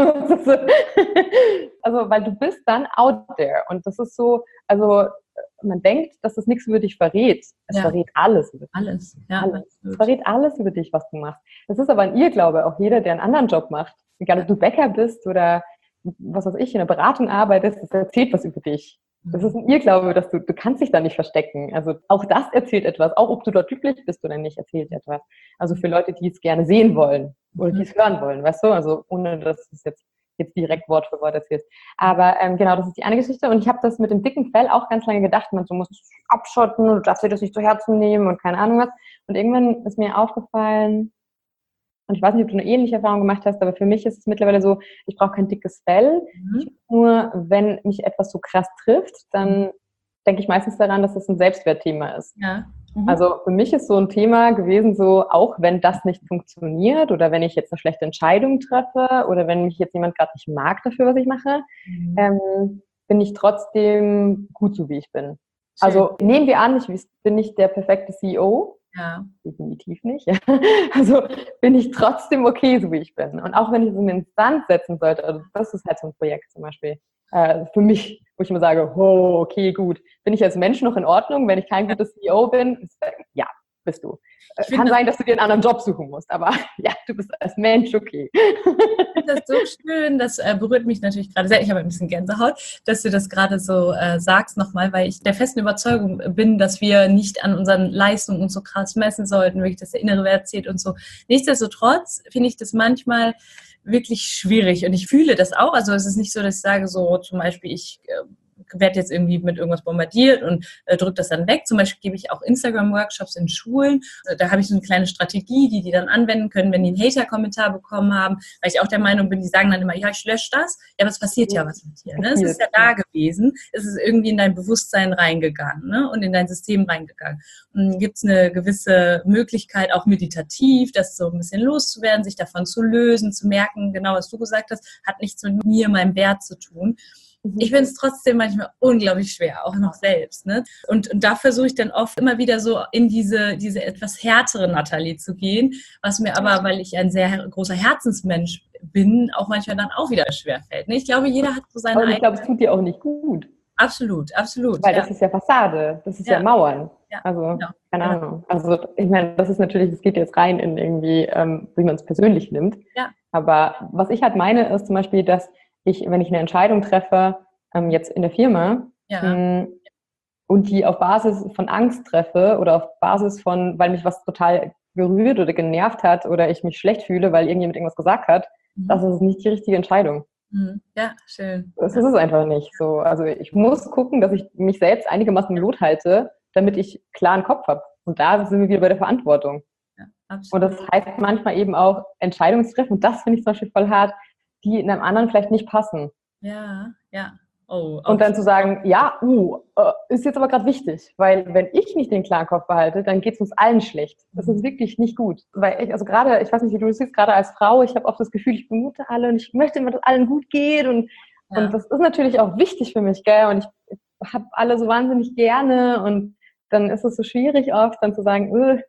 Also, weil du bist dann out there. Und das ist so, also man denkt, dass das nichts über dich verrät. Es Ja. verrät alles über dich. Alles, ja. Alles. Es absolut. verrät alles über dich, was du machst. Das ist aber ein Irrglaube, auch jeder, der einen anderen Job macht. Egal, ob du Bäcker bist oder was weiß ich, in der Beratung arbeitest, das erzählt was über dich. Das ist ein Irrglaube, dass du, du kannst dich da nicht verstecken. Also auch das erzählt etwas. Auch ob du dort glücklich bist oder nicht, erzählt etwas. Also für Leute, die es gerne sehen wollen oder die es hören wollen, weißt du? Also ohne, dass es jetzt, jetzt direkt Wort für Wort erzählst. Aber ähm, genau, das ist die eine Geschichte. Und ich habe das mit dem dicken Fell auch ganz lange gedacht, man so muss es abschotten, du darfst dir das nicht zu Herzen nehmen und keine Ahnung was. Und irgendwann ist mir aufgefallen, und ich weiß nicht, ob du eine ähnliche Erfahrung gemacht hast, aber für mich ist es mittlerweile so, ich brauche kein dickes Fell. Mhm. Ich, nur wenn mich etwas so krass trifft, dann denke ich meistens daran, dass das ein Selbstwertthema ist. Ja. Mhm. Also für mich ist so ein Thema gewesen, so auch wenn das nicht funktioniert oder wenn ich jetzt eine schlechte Entscheidung treffe oder wenn mich jetzt jemand gerade nicht mag dafür, was ich mache, Mhm. ähm, bin ich trotzdem gut so, wie ich bin. Schön. Also nehmen wir an, ich bin nicht der perfekte C E O, Ja. definitiv nicht. Also bin ich trotzdem okay, so wie ich bin. Und auch wenn ich es in den Sand setzen sollte, also das ist halt so ein Projekt zum Beispiel, äh, für mich, wo ich immer sage, oh, okay, gut. Bin ich als Mensch noch in Ordnung, wenn ich kein gutes C E O bin? Ja, bist du. Ich Kann finde sein, dass du dir einen anderen Job suchen musst, aber ja, du bist als Mensch okay. Ich finde das so schön, das äh, berührt mich natürlich gerade sehr, ich habe ein bisschen Gänsehaut, dass du das gerade so äh, sagst nochmal, weil ich der festen Überzeugung bin, dass wir nicht an unseren Leistungen uns so krass messen sollten, wirklich, dass der innere Wert zählt und so. Nichtsdestotrotz finde ich das manchmal wirklich schwierig und ich fühle das auch, also es ist nicht so, dass ich sage so zum Beispiel, ich äh, werde jetzt irgendwie mit irgendwas bombardiert und äh, drücke das dann weg. Zum Beispiel gebe ich auch Instagram-Workshops in Schulen. Also, da habe ich so eine kleine Strategie, die die dann anwenden können, wenn die einen Hater-Kommentar bekommen haben. Weil ich auch der Meinung bin, die sagen dann immer, ja, ich lösche das. Ja, aber es passiert ja was mit dir. Ne? Es ist ja da gewesen. Es ist irgendwie in dein Bewusstsein reingegangen, ne? Und in dein System reingegangen. Und dann gibt es eine gewisse Möglichkeit, auch meditativ, das so ein bisschen loszuwerden, sich davon zu lösen, zu merken, genau was du gesagt hast, hat nichts mit mir, meinem Wert zu tun. Ich finde es trotzdem manchmal unglaublich schwer, auch noch selbst. Ne? Und, und da versuche ich dann oft immer wieder so in diese, diese etwas härtere Nathalie zu gehen, was mir aber, weil ich ein sehr großer Herzensmensch bin, auch manchmal dann auch wieder schwer fällt. Ne? Ich glaube, jeder hat so seine Und ich glaube, es tut dir auch nicht gut. Absolut, absolut. Weil ja. das ist ja Fassade, das ist ja, Ja. Mauern. Ja, Also, genau. keine Genau. Ahnung. Also, ich meine, das ist natürlich, das geht jetzt rein in irgendwie, ähm, wie man es persönlich nimmt. Ja. Aber was ich halt meine, ist zum Beispiel, dass ich, wenn ich eine Entscheidung treffe, ähm, jetzt in der Firma, Ja. mh, und die auf Basis von Angst treffe oder auf Basis von, weil mich was total berührt oder genervt hat oder ich mich schlecht fühle, weil irgendjemand irgendwas gesagt hat, Mhm. das ist nicht die richtige Entscheidung. Mhm. Ja, schön. Das ist es einfach nicht so. Also ich muss gucken, dass ich mich selbst einigermaßen im Lot halte, damit ich klaren Kopf habe. Und da sind wir wieder bei der Verantwortung. Ja, Und absolut. das heißt manchmal eben auch Entscheidungen zu treffen. Und das finde ich zum Beispiel voll hart, die in einem anderen vielleicht nicht passen. Ja, ja. Oh, Und dann zu sagen, ja, uh, äh, ist jetzt aber gerade wichtig, weil wenn ich nicht den klaren Kopf behalte, dann geht es uns allen schlecht. Das ist wirklich nicht gut. Weil ich, also gerade, ich weiß nicht, wie du das siehst, gerade als Frau, ich habe oft das Gefühl, ich bemute alle und ich möchte immer, dass allen gut geht und, Ja. und das ist natürlich auch wichtig für mich, gell, und ich, ich habe alle so wahnsinnig gerne und dann ist es so schwierig oft, dann zu sagen, äh,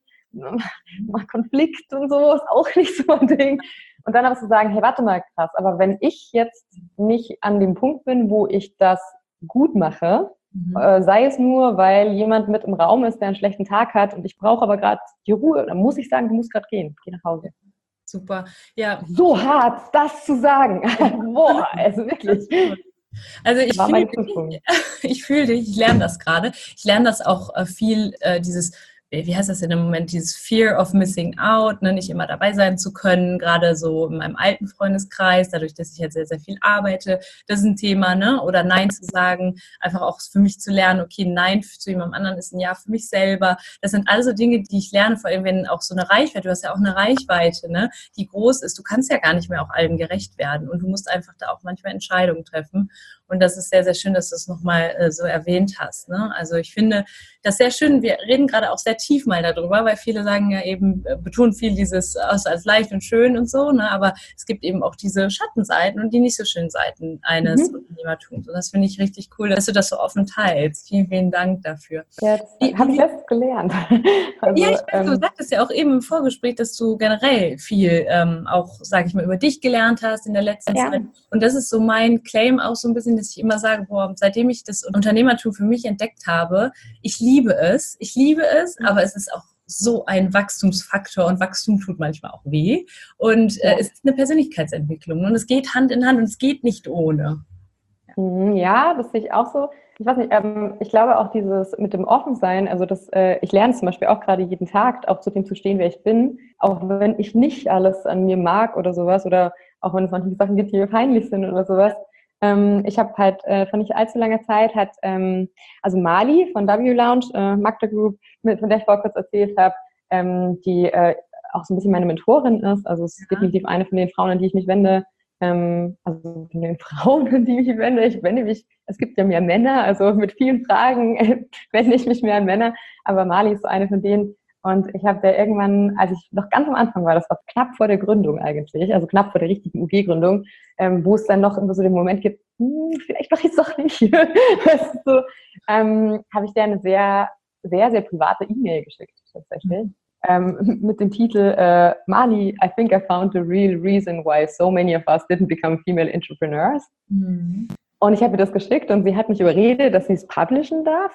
mach Konflikt und so, ist auch nicht so ein Ding. Und dann aber zu sagen, hey, warte mal, krass, aber wenn ich jetzt nicht an dem Punkt bin, wo ich das gut mache, Mhm. äh, sei es nur, weil jemand mit im Raum ist, der einen schlechten Tag hat und ich brauche aber gerade die Ruhe, dann muss ich sagen, du musst gerade gehen, geh nach Hause. Super. Ja. So hart, das zu sagen. Boah, also wirklich. Also ich War mein fühle Prüfung. dich, ich fühle dich, ich lerne das gerade. Ich lerne das auch äh, viel, äh, dieses wie heißt das in dem Moment, dieses Fear of Missing Out, ne, nicht immer dabei sein zu können, gerade so in meinem alten Freundeskreis, dadurch, dass ich jetzt sehr, sehr viel arbeite, das ist ein Thema, ne, oder Nein zu sagen, einfach auch für mich zu lernen, okay, Nein zu jemandem anderen ist ein Ja für mich selber, das sind also Dinge, die ich lerne, vor allem wenn auch so eine Reichweite, du hast ja auch eine Reichweite, ne, die groß ist, du kannst ja gar nicht mehr auch allen gerecht werden und du musst einfach da auch manchmal Entscheidungen treffen und das ist sehr, sehr schön, dass du es nochmal äh, so erwähnt hast, ne, also ich finde das sehr schön, wir reden gerade auch sehr tief mal darüber, weil viele sagen ja eben, betonen viel dieses als, als leicht und schön und so, ne? Aber es gibt eben auch diese Schattenseiten und die nicht so schönen Seiten eines mhm. Unternehmertums. Und das finde ich richtig cool, dass du das so offen teilst. Vielen, vielen Dank dafür. Ja, das habe ich jetzt gelernt. Also, ja, ich weiß, du ähm, sagtest ja auch eben im Vorgespräch, dass du generell viel ähm, auch, sage ich mal, über dich gelernt hast in der letzten ja. Zeit. Und das ist so mein Claim auch so ein bisschen, dass ich immer sage, boah, seitdem ich das Unternehmertum für mich entdeckt habe, ich liebe es, ich liebe es, aber es ist auch so ein Wachstumsfaktor und Wachstum tut manchmal auch weh und äh, es ist eine Persönlichkeitsentwicklung und es geht Hand in Hand und es geht nicht ohne. Ja, das sehe ich auch so. Ich weiß nicht, ähm, ich glaube auch dieses mit dem Offensein, also das, äh, ich lerne es zum Beispiel auch gerade jeden Tag, auch zu dem zu stehen, wer ich bin, auch wenn ich nicht alles an mir mag oder sowas oder auch wenn es manche Sachen gibt, die mir peinlich sind oder sowas. Ähm, ich habe halt äh, vor nicht allzu langer Zeit hat, ähm, also Mali von W Lounge, äh, Magda Group, mit, von der ich vorher kurz erzählt habe, ähm, die äh, auch so ein bisschen meine Mentorin ist, also es ist ja. definitiv eine von den Frauen, an die ich mich wende, ähm, also von den Frauen, an die ich mich wende, ich wende mich, es gibt ja mehr Männer, also mit vielen Fragen äh, wende ich mich mehr an Männer, aber Mali ist so eine von denen. Und ich habe da irgendwann, als ich noch ganz am Anfang war, das war knapp vor der Gründung eigentlich, also knapp vor der richtigen U G-Gründung, ähm, wo es dann noch immer so den Moment gibt, hm, vielleicht mache ich es doch nicht. Weißt du, so, ähm, habe ich dir eine sehr, sehr, sehr private E-Mail geschickt tatsächlich. Ähm, mit dem Titel äh, Mali, I think I found the real reason why so many of us didn't become female entrepreneurs. Mhm. Und ich habe ihr das geschickt und sie hat mich überredet, dass sie es publishen darf.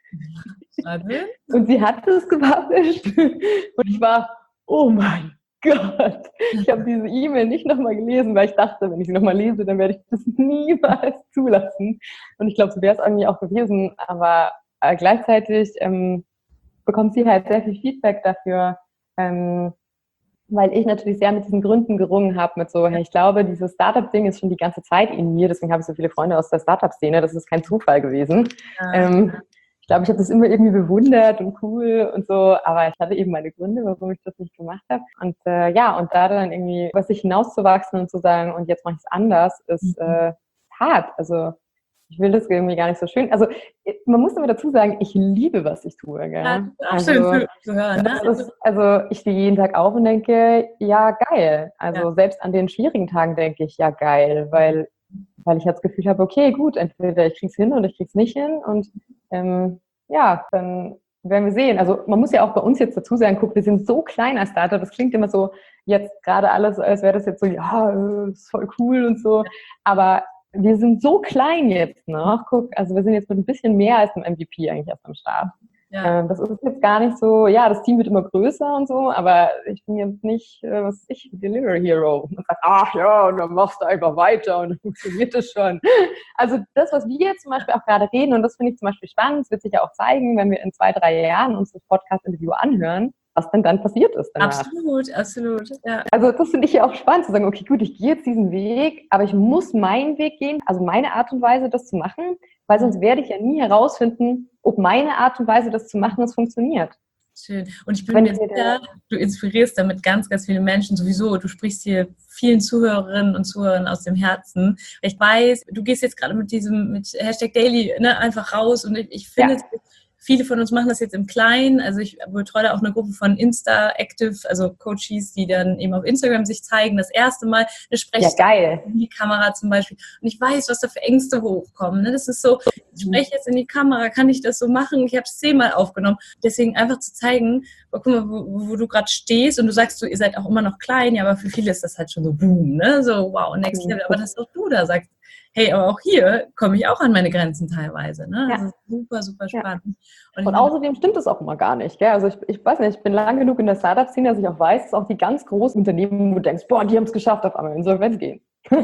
Und sie hat es gepublished und ich war, oh mein Gott, ich habe diese E-Mail nicht nochmal gelesen, weil ich dachte, wenn ich sie nochmal lese, dann werde ich das niemals zulassen. Und ich glaube, so wäre es irgendwie auch gewesen, aber äh, gleichzeitig ähm, bekommt sie halt sehr viel Feedback dafür, ähm, weil ich natürlich sehr mit diesen Gründen gerungen habe, mit so, hey, ich glaube, dieses Startup-Ding ist schon die ganze Zeit in mir, deswegen habe ich so viele Freunde aus der Startup-Szene, das ist kein Zufall gewesen. Ja. Ähm, ich glaube, ich habe das immer irgendwie bewundert und cool und so, aber ich hatte eben meine Gründe, warum ich das nicht gemacht habe. Und äh, ja, und da dann irgendwie über sich hinauszuwachsen und zu sagen, und jetzt mache ich es anders, ist äh, hart. Also ich will das irgendwie gar nicht so schön. Also man muss immer dazu sagen, ich liebe, was ich tue. Gell? Ja, auch also, schön zu, zu hören. Ne? Ist, also ich stehe jeden Tag auf und denke, ja, geil. Also ja. Selbst an den schwierigen Tagen denke ich, ja, geil, weil weil ich jetzt das Gefühl habe, okay, gut, entweder ich krieg's hin oder ich krieg's nicht hin und ähm, ja, dann werden wir sehen. Also man muss ja auch bei uns jetzt dazu sagen, guck, wir sind so klein als Startup, das klingt immer so jetzt gerade alles, als wäre das jetzt so, ja, ist voll cool und so, aber wir sind so klein jetzt noch, guck, also wir sind jetzt mit ein bisschen mehr als einem M V P eigentlich erst am Start. Ja. Ähm, das ist jetzt gar nicht so, ja, das Team wird immer größer und so, aber ich bin jetzt nicht, äh, was weiß ich, Delivery Hero und sag, ach ja, und dann machst du einfach weiter und dann funktioniert das schon. Also das, was wir jetzt zum Beispiel auch gerade reden, und das finde ich zum Beispiel spannend, das wird sich ja auch zeigen, wenn wir in zwei, drei Jahren uns das Podcast-Interview anhören, was denn dann passiert ist danach. Absolut, absolut, ja. Also das finde ich ja auch spannend, zu sagen, okay, gut, ich gehe jetzt diesen Weg, aber ich muss meinen Weg gehen, also meine Art und Weise, das zu machen, weil sonst werde ich ja nie herausfinden, ob meine Art und Weise, das zu machen, es funktioniert. Schön. Und ich bin mir sicher, du inspirierst damit ganz, ganz viele Menschen sowieso. Du sprichst hier vielen Zuhörerinnen und Zuhörern aus dem Herzen. Ich weiß, du gehst jetzt gerade mit diesem, mit Hashtag Daily, ne, einfach raus und ich, ich finde, ja. Viele von uns machen das jetzt im Kleinen. Also ich betreue da auch eine Gruppe von Insta-Active, also Coaches, die dann eben auf Instagram sich zeigen. Das erste Mal eine Sprechstunde in die Kamera zum Beispiel. Und ich weiß, was da für Ängste hochkommen. Das ist so, ich spreche jetzt in die Kamera, kann ich das so machen? Ich habe es zehnmal aufgenommen. Deswegen einfach zu zeigen, guck mal, wo, wo du gerade stehst und du sagst so, ihr seid auch immer noch klein, ja, aber für viele ist das halt schon so boom, ne? So wow, next level. Aber dass auch du da sagst, hey, aber auch hier komme ich auch an meine Grenzen teilweise. Ne? Ja. Das ist super, super spannend. Ja. Und, und außerdem stimmt es auch immer gar nicht. Gell? Also ich, ich weiß nicht, ich bin lang genug in der Startup-Szene, dass ich auch weiß, dass auch die ganz großen Unternehmen, wo du denkst, boah, die haben es geschafft, auf einmal Insolvenz gehen. Und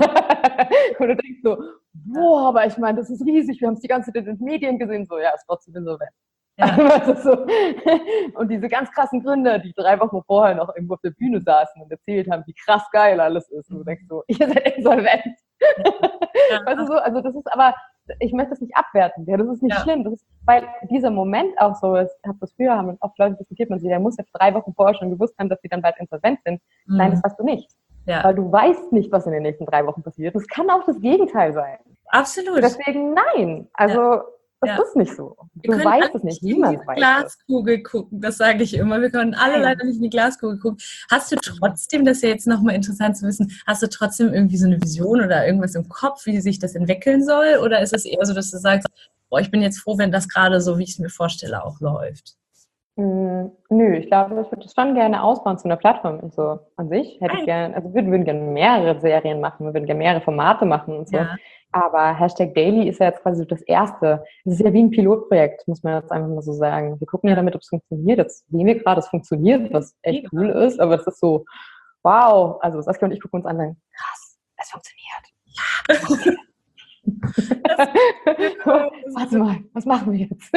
du denkst so, boah, aber ich meine, das ist riesig, wir haben es die ganze Zeit in den Medien gesehen, so, ja, es war zu insolvent. Ja. Also so. Und diese ganz krassen Gründer, die drei Wochen vorher noch irgendwo auf der Bühne saßen und erzählt haben, wie krass geil alles ist. Und du denkst so, ihr seid insolvent. Ja. Weißt du so, also das ist aber, ich möchte das nicht abwerten, ja, das ist nicht Ja. schlimm, das ist, weil dieser Moment auch so ist, ich habe das früher, haben oft Leute diskutiert, man, der muss jetzt drei Wochen vorher schon gewusst haben, dass sie dann bald insolvent sind. Mhm. Nein, das weißt du nicht. Ja. Weil du weißt nicht, was in den nächsten drei Wochen passiert. Das kann auch das Gegenteil sein. Absolut. Deswegen nein. Also Ja. das Ja. ist nicht so. Wir Du können weißt alle es nicht. in Niemand die weiß es. Glaskugel gucken, das sage ich immer. Wir können alle Nein. leider nicht in die Glaskugel gucken. Hast du trotzdem, das ist ja jetzt nochmal interessant zu wissen, hast du trotzdem irgendwie so eine Vision oder irgendwas im Kopf, wie sich das entwickeln soll? Oder ist es eher so, dass du sagst, boah, ich bin jetzt froh, wenn das gerade so, wie ich es mir vorstelle, auch läuft? Mm, nö, ich glaube, ich würde das schon gerne ausbauen zu einer Plattform und so. An sich hätte ich gerne, also wir würden, würden gerne mehrere Serien machen, wir würden gerne mehrere Formate machen und so. Ja. Aber Hashtag Daily ist ja jetzt quasi so das Erste. Es ist ja wie ein Pilotprojekt, muss man jetzt einfach mal so sagen. Wir gucken ja damit, ob es funktioniert. Jetzt sehen wir gerade, es funktioniert, was echt Mega. cool ist, aber es ist so, wow. Also Saskia und ich gucken uns an und sagen, krass, es funktioniert. Warte mal, was machen wir jetzt?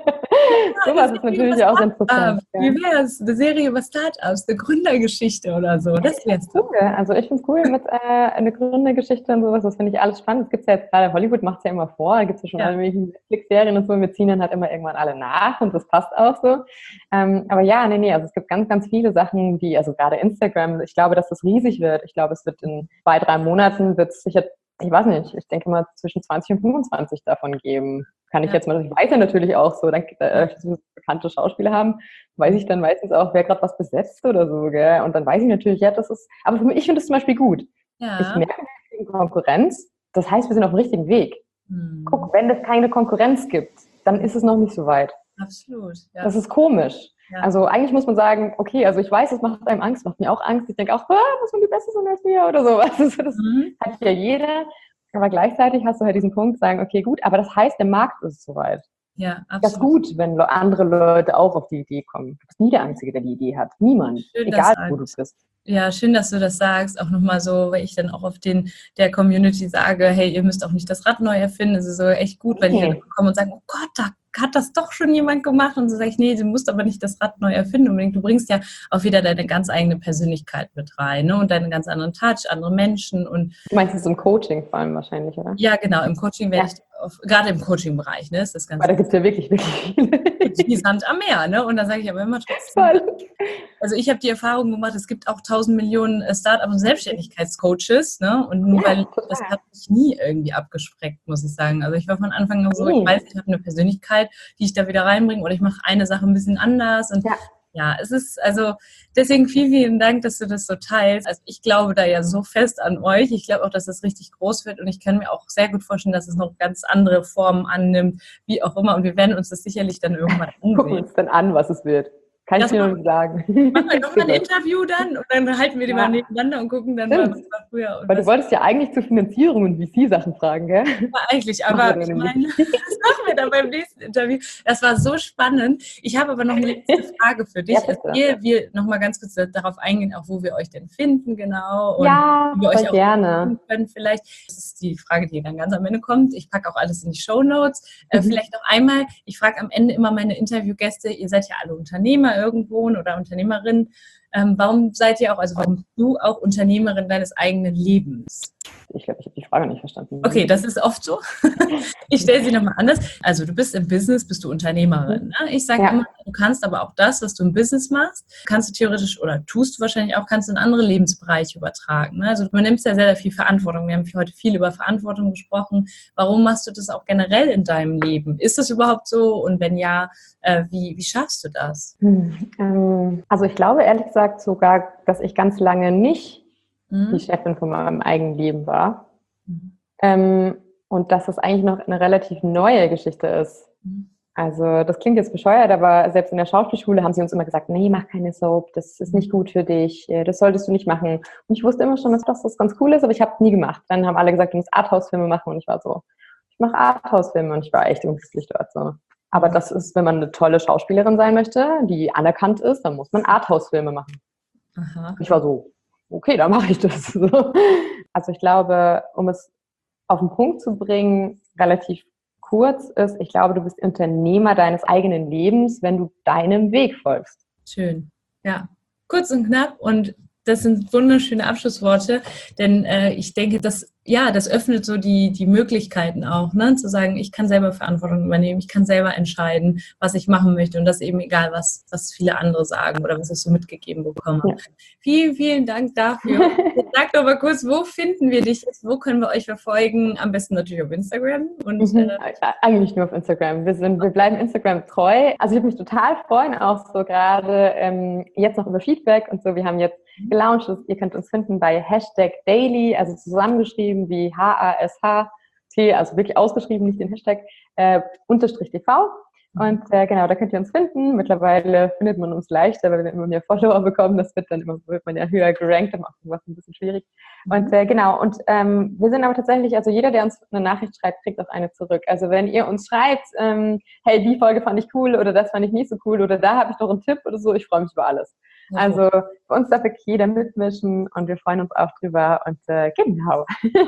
Sowas ist natürlich auch interessant. Wie wäre es? Eine Serie über Startups, eine Gründergeschichte oder so. Das wäre cool. Also ich finde es cool mit äh, einer Gründergeschichte und sowas. Das finde ich alles spannend. Das gibt es ja jetzt gerade, Hollywood macht es ja immer vor. Da gibt es ja schon Ja. alle möglichen Netflix-Serien und so. Wir ziehen dann halt immer irgendwann alle nach und das passt auch so. Ähm, aber ja, nee, nee. Also es gibt ganz, ganz viele Sachen, die, also gerade Instagram, ich glaube, dass das riesig wird. Ich glaube, es wird in zwei, drei Monaten wird es sicher, ich weiß nicht, ich denke mal zwischen zwanzig und fünfundzwanzig davon geben. Kann ich Ja. jetzt mal, ich weiß ja natürlich auch so, dann äh, so bekannte Schauspieler haben, weiß ich dann meistens auch, wer gerade was besetzt oder so, gell? Und dann weiß ich natürlich, ja, das ist, aber für mich, ich finde das zum Beispiel gut. Ja. Ich merke, wir kriegen Konkurrenz, das heißt, wir sind auf dem richtigen Weg. Hm. Guck, wenn es keine Konkurrenz gibt, dann ist es noch nicht so weit. Absolut. Ja. Das ist komisch. Ja. Also eigentlich muss man sagen, okay, also ich weiß, es macht einem Angst, macht mir auch Angst. Ich denke auch, ah, was wenn die Beste sind als wir oder so. Also das Mhm. hat ja jeder. Aber gleichzeitig hast du halt diesen Punkt, sagen, okay, gut, aber das heißt, der Markt ist soweit. Ja, Das ist absolut. gut, wenn andere Leute auch auf die Idee kommen. Du bist nie der Einzige, der die Idee hat. Niemand. Schön, Egal, dass- wo du bist. Ja, schön, dass du das sagst. Auch nochmal so, weil ich dann auch auf den der Community sage, hey, ihr müsst auch nicht das Rad neu erfinden. Es ist so echt gut, wenn die Nee. dann kommen und sagen, oh Gott, da hat das doch schon jemand gemacht. Und so sage ich, nee, du musst aber nicht das Rad neu erfinden unbedingt. Du bringst ja auch wieder deine ganz eigene Persönlichkeit mit rein, ne? Und deinen ganz anderen Touch, andere Menschen und Du meinst es im Coaching vor allem wahrscheinlich, oder? ja, genau, im Coaching werde Ja. ich, auf, gerade im Coaching-Bereich, ne, ist das ganz Weil da gibt es ja wirklich, wirklich viele. wie Sand am Meer, ne? Und dann sage ich aber immer trotzdem, Voll. also ich habe die Erfahrung gemacht, es gibt auch tausend Millionen äh, Start-up- und Selbstständigkeitscoaches, ne? Und nur Ja, weil total. das hat mich nie irgendwie abgeschreckt, muss ich sagen. Also ich war von Anfang an so, Nee. ich weiß, ich habe eine Persönlichkeit, die ich da wieder reinbringe oder ich mache eine Sache ein bisschen anders und Ja. ja, es ist, also deswegen vielen, vielen Dank, dass du das so teilst. Also ich glaube da ja so fest an euch. Ich glaube auch, dass es richtig groß wird und ich kann mir auch sehr gut vorstellen, dass es noch ganz andere Formen annimmt, wie auch immer. Und wir werden uns das sicherlich dann irgendwann Gucken wir ansehen. uns dann an, was es wird. Kann ich Das dir noch machen- nicht sagen. Machen wir noch mal ein Interview dann und dann halten wir die Ja. mal nebeneinander und gucken dann Stimmt. mal, was war früher und Weil du was wolltest ja eigentlich zur Finanzierung und V C-Sachen fragen, gell? war eigentlich. Machen Aber wir ich dann meine, das machen wir dann beim nächsten Interview. Das war so spannend. Ich habe aber noch eine letzte Frage für dich. Ja, bitte. Ehe wir noch mal ganz kurz darauf eingehen, auch wo wir euch denn finden genau und Ja, wie wir euch voll auch gerne. finden können vielleicht. Das ist die Frage, die dann ganz am Ende kommt. Ich packe auch alles in die Shownotes. Äh, Mhm. Vielleicht noch einmal, ich frage am Ende immer meine Interviewgäste, ihr seid ja alle Unternehmer irgendwo oder Unternehmerinnen. Ähm, warum seid ihr auch, also warum bist du auch Unternehmerin deines eigenen Lebens? Ich glaube, ich habe die Frage nicht verstanden. Okay, das ist oft so. Ich stelle sie nochmal anders. Also du bist im Business, bist du Unternehmerin. Ne? Ich sage Ja. immer, du kannst aber auch das, was du im Business machst, kannst du theoretisch oder tust du wahrscheinlich auch, kannst du in andere Lebensbereiche übertragen. Ne? Also du nimmst ja sehr, sehr viel Verantwortung. Wir haben heute viel über Verantwortung gesprochen. Warum machst du das auch generell in deinem Leben? Ist das überhaupt so? Und wenn ja, äh, wie, wie schaffst du das? Hm, ähm, also ich glaube ehrlich gesagt sogar, dass ich ganz lange nicht Hm? die Chefin von meinem eigenen Leben war. Mhm. Ähm, und dass das eigentlich noch eine relativ neue Geschichte ist. Mhm. Also das klingt jetzt bescheuert, aber selbst in der Schauspielschule haben sie uns immer gesagt, nee, mach keine Soap, das ist nicht gut für dich, das solltest du nicht machen. Und ich wusste immer schon, dass das ganz cool ist, aber ich habe es nie gemacht. Dann haben alle gesagt, du musst Arthouse-Filme machen und ich war so, ich mache Arthouse-Filme und ich war echt unglücklich dort so. Aber das ist, wenn man eine tolle Schauspielerin sein möchte, die anerkannt ist, dann muss man Arthouse-Filme machen. Aha. Und ich war so, okay, dann mache ich das. Also ich glaube, um es auf den Punkt zu bringen, relativ kurz ist, ich glaube, du bist Unternehmer deines eigenen Lebens, wenn du deinem Weg folgst. Schön, ja. Kurz und knapp und das sind wunderschöne Abschlussworte, denn äh, ich denke, dass ja, das öffnet so die, die Möglichkeiten auch, ne? Zu sagen, ich kann selber Verantwortung übernehmen, ich kann selber entscheiden, was ich machen möchte und das eben egal, was, was viele andere sagen oder was ich so mitgegeben bekomme. Ja. Vielen, vielen Dank dafür. Sag doch mal kurz, wo finden wir dich jetzt? Wo können wir euch verfolgen? Am besten natürlich auf Instagram. Und, mhm. äh, Eigentlich nur auf Instagram. Wir, sind, wir bleiben Instagram treu. Also ich würde mich total freuen, auch so gerade ähm, jetzt noch über Feedback und so. Wir haben jetzt gelauncht. Ihr könnt uns finden bei Hashtag Daily, also zusammengeschrieben wie H A S H T, also wirklich ausgeschrieben, nicht den Hashtag, äh, Unterstrich T V. Und äh, genau, da könnt ihr uns finden. Mittlerweile findet man uns leichter, weil wir immer mehr Follower bekommen. Das wird dann immer, wird man ja höher gerankt, dann macht was ein bisschen schwierig. Und äh, genau, und ähm, wir sind aber tatsächlich, also jeder, der uns eine Nachricht schreibt, kriegt auch eine zurück. Also wenn ihr uns schreibt, ähm, hey, die Folge fand ich cool oder das fand ich nicht so cool oder da habe ich noch einen Tipp oder so, ich freue mich über alles. Also für uns darf wirklich jeder mitmischen und wir freuen uns auch drüber und äh, genau.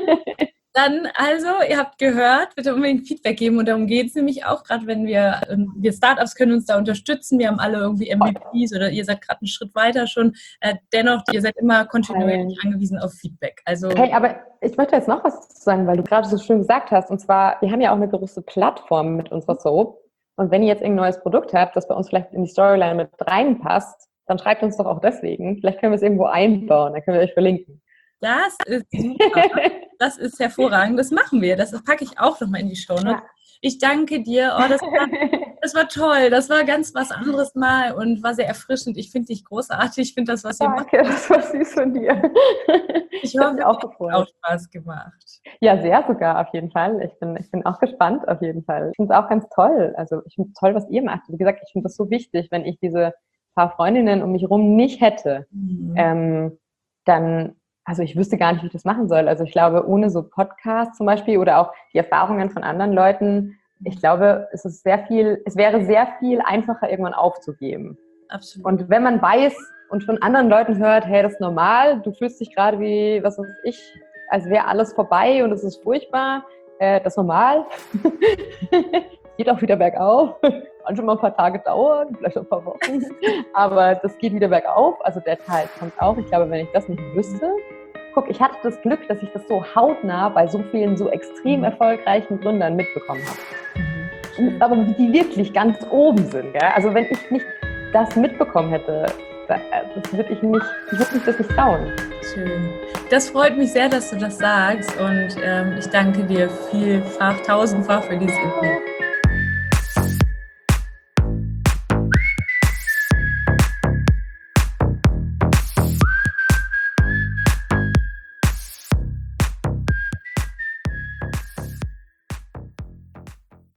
Dann also, ihr habt gehört, bitte unbedingt Feedback geben und darum geht es nämlich auch, gerade wenn wir, wir Startups können uns da unterstützen, wir haben alle irgendwie M V Ps oder ihr seid gerade einen Schritt weiter schon, äh, dennoch, ihr seid immer kontinuierlich angewiesen auf Feedback. Also hey, aber ich möchte jetzt noch was zu sagen, weil du gerade so schön gesagt hast und zwar, wir haben ja auch eine große Plattform mit unserer Soap und wenn ihr jetzt irgendein neues Produkt habt, das bei uns vielleicht in die Storyline mit reinpasst, dann schreibt uns doch auch deswegen. Vielleicht können wir es irgendwo einbauen, dann können wir euch verlinken. Das ist super. Das ist hervorragend. Das machen wir. Das packe ich auch nochmal in die Shownotes. Ja. Ich danke dir. Oh, das war, das war toll. Das war ganz was anderes mal und war sehr erfrischend. Ich finde dich großartig. Ich finde das, was ihr macht. Danke, das war süß von dir. Ich hoffe, es hat auch Spaß gemacht. Ja, sehr sogar, auf jeden Fall. Ich bin, ich bin auch gespannt, auf jeden Fall. Ich finde es auch ganz toll. Also ich finde es toll, was ihr macht. Wie gesagt, ich finde das so wichtig, wenn ich diese paar Freundinnen um mich herum nicht hätte, mhm. ähm, dann, also ich wüsste gar nicht, wie ich das machen soll. Also ich glaube, ohne so Podcasts zum Beispiel oder auch die Erfahrungen von anderen Leuten, ich glaube, es ist sehr viel, es wäre sehr viel einfacher, irgendwann aufzugeben. Absolut. Und wenn man weiß und von anderen Leuten hört, hey, das ist normal, du fühlst dich gerade wie, was weiß ich, als wäre alles vorbei und es ist furchtbar, äh, das ist normal. Geht auch wieder bergauf. Kann schon mal ein paar Tage dauern, vielleicht ein paar Wochen. Aber das geht wieder bergauf. Also der Teil kommt auch. Ich glaube, wenn ich das nicht wüsste, guck, ich hatte das Glück, dass ich das so hautnah bei so vielen so extrem erfolgreichen Gründern mitbekommen habe. Mhm. Aber die wirklich ganz oben sind. Gell? Also wenn ich nicht das mitbekommen hätte, das würde ich nicht, ich würde mich das nicht trauen. Schön. Das freut mich sehr, dass du das sagst und ähm, ich danke dir vielfach, tausendfach für dieses Interview.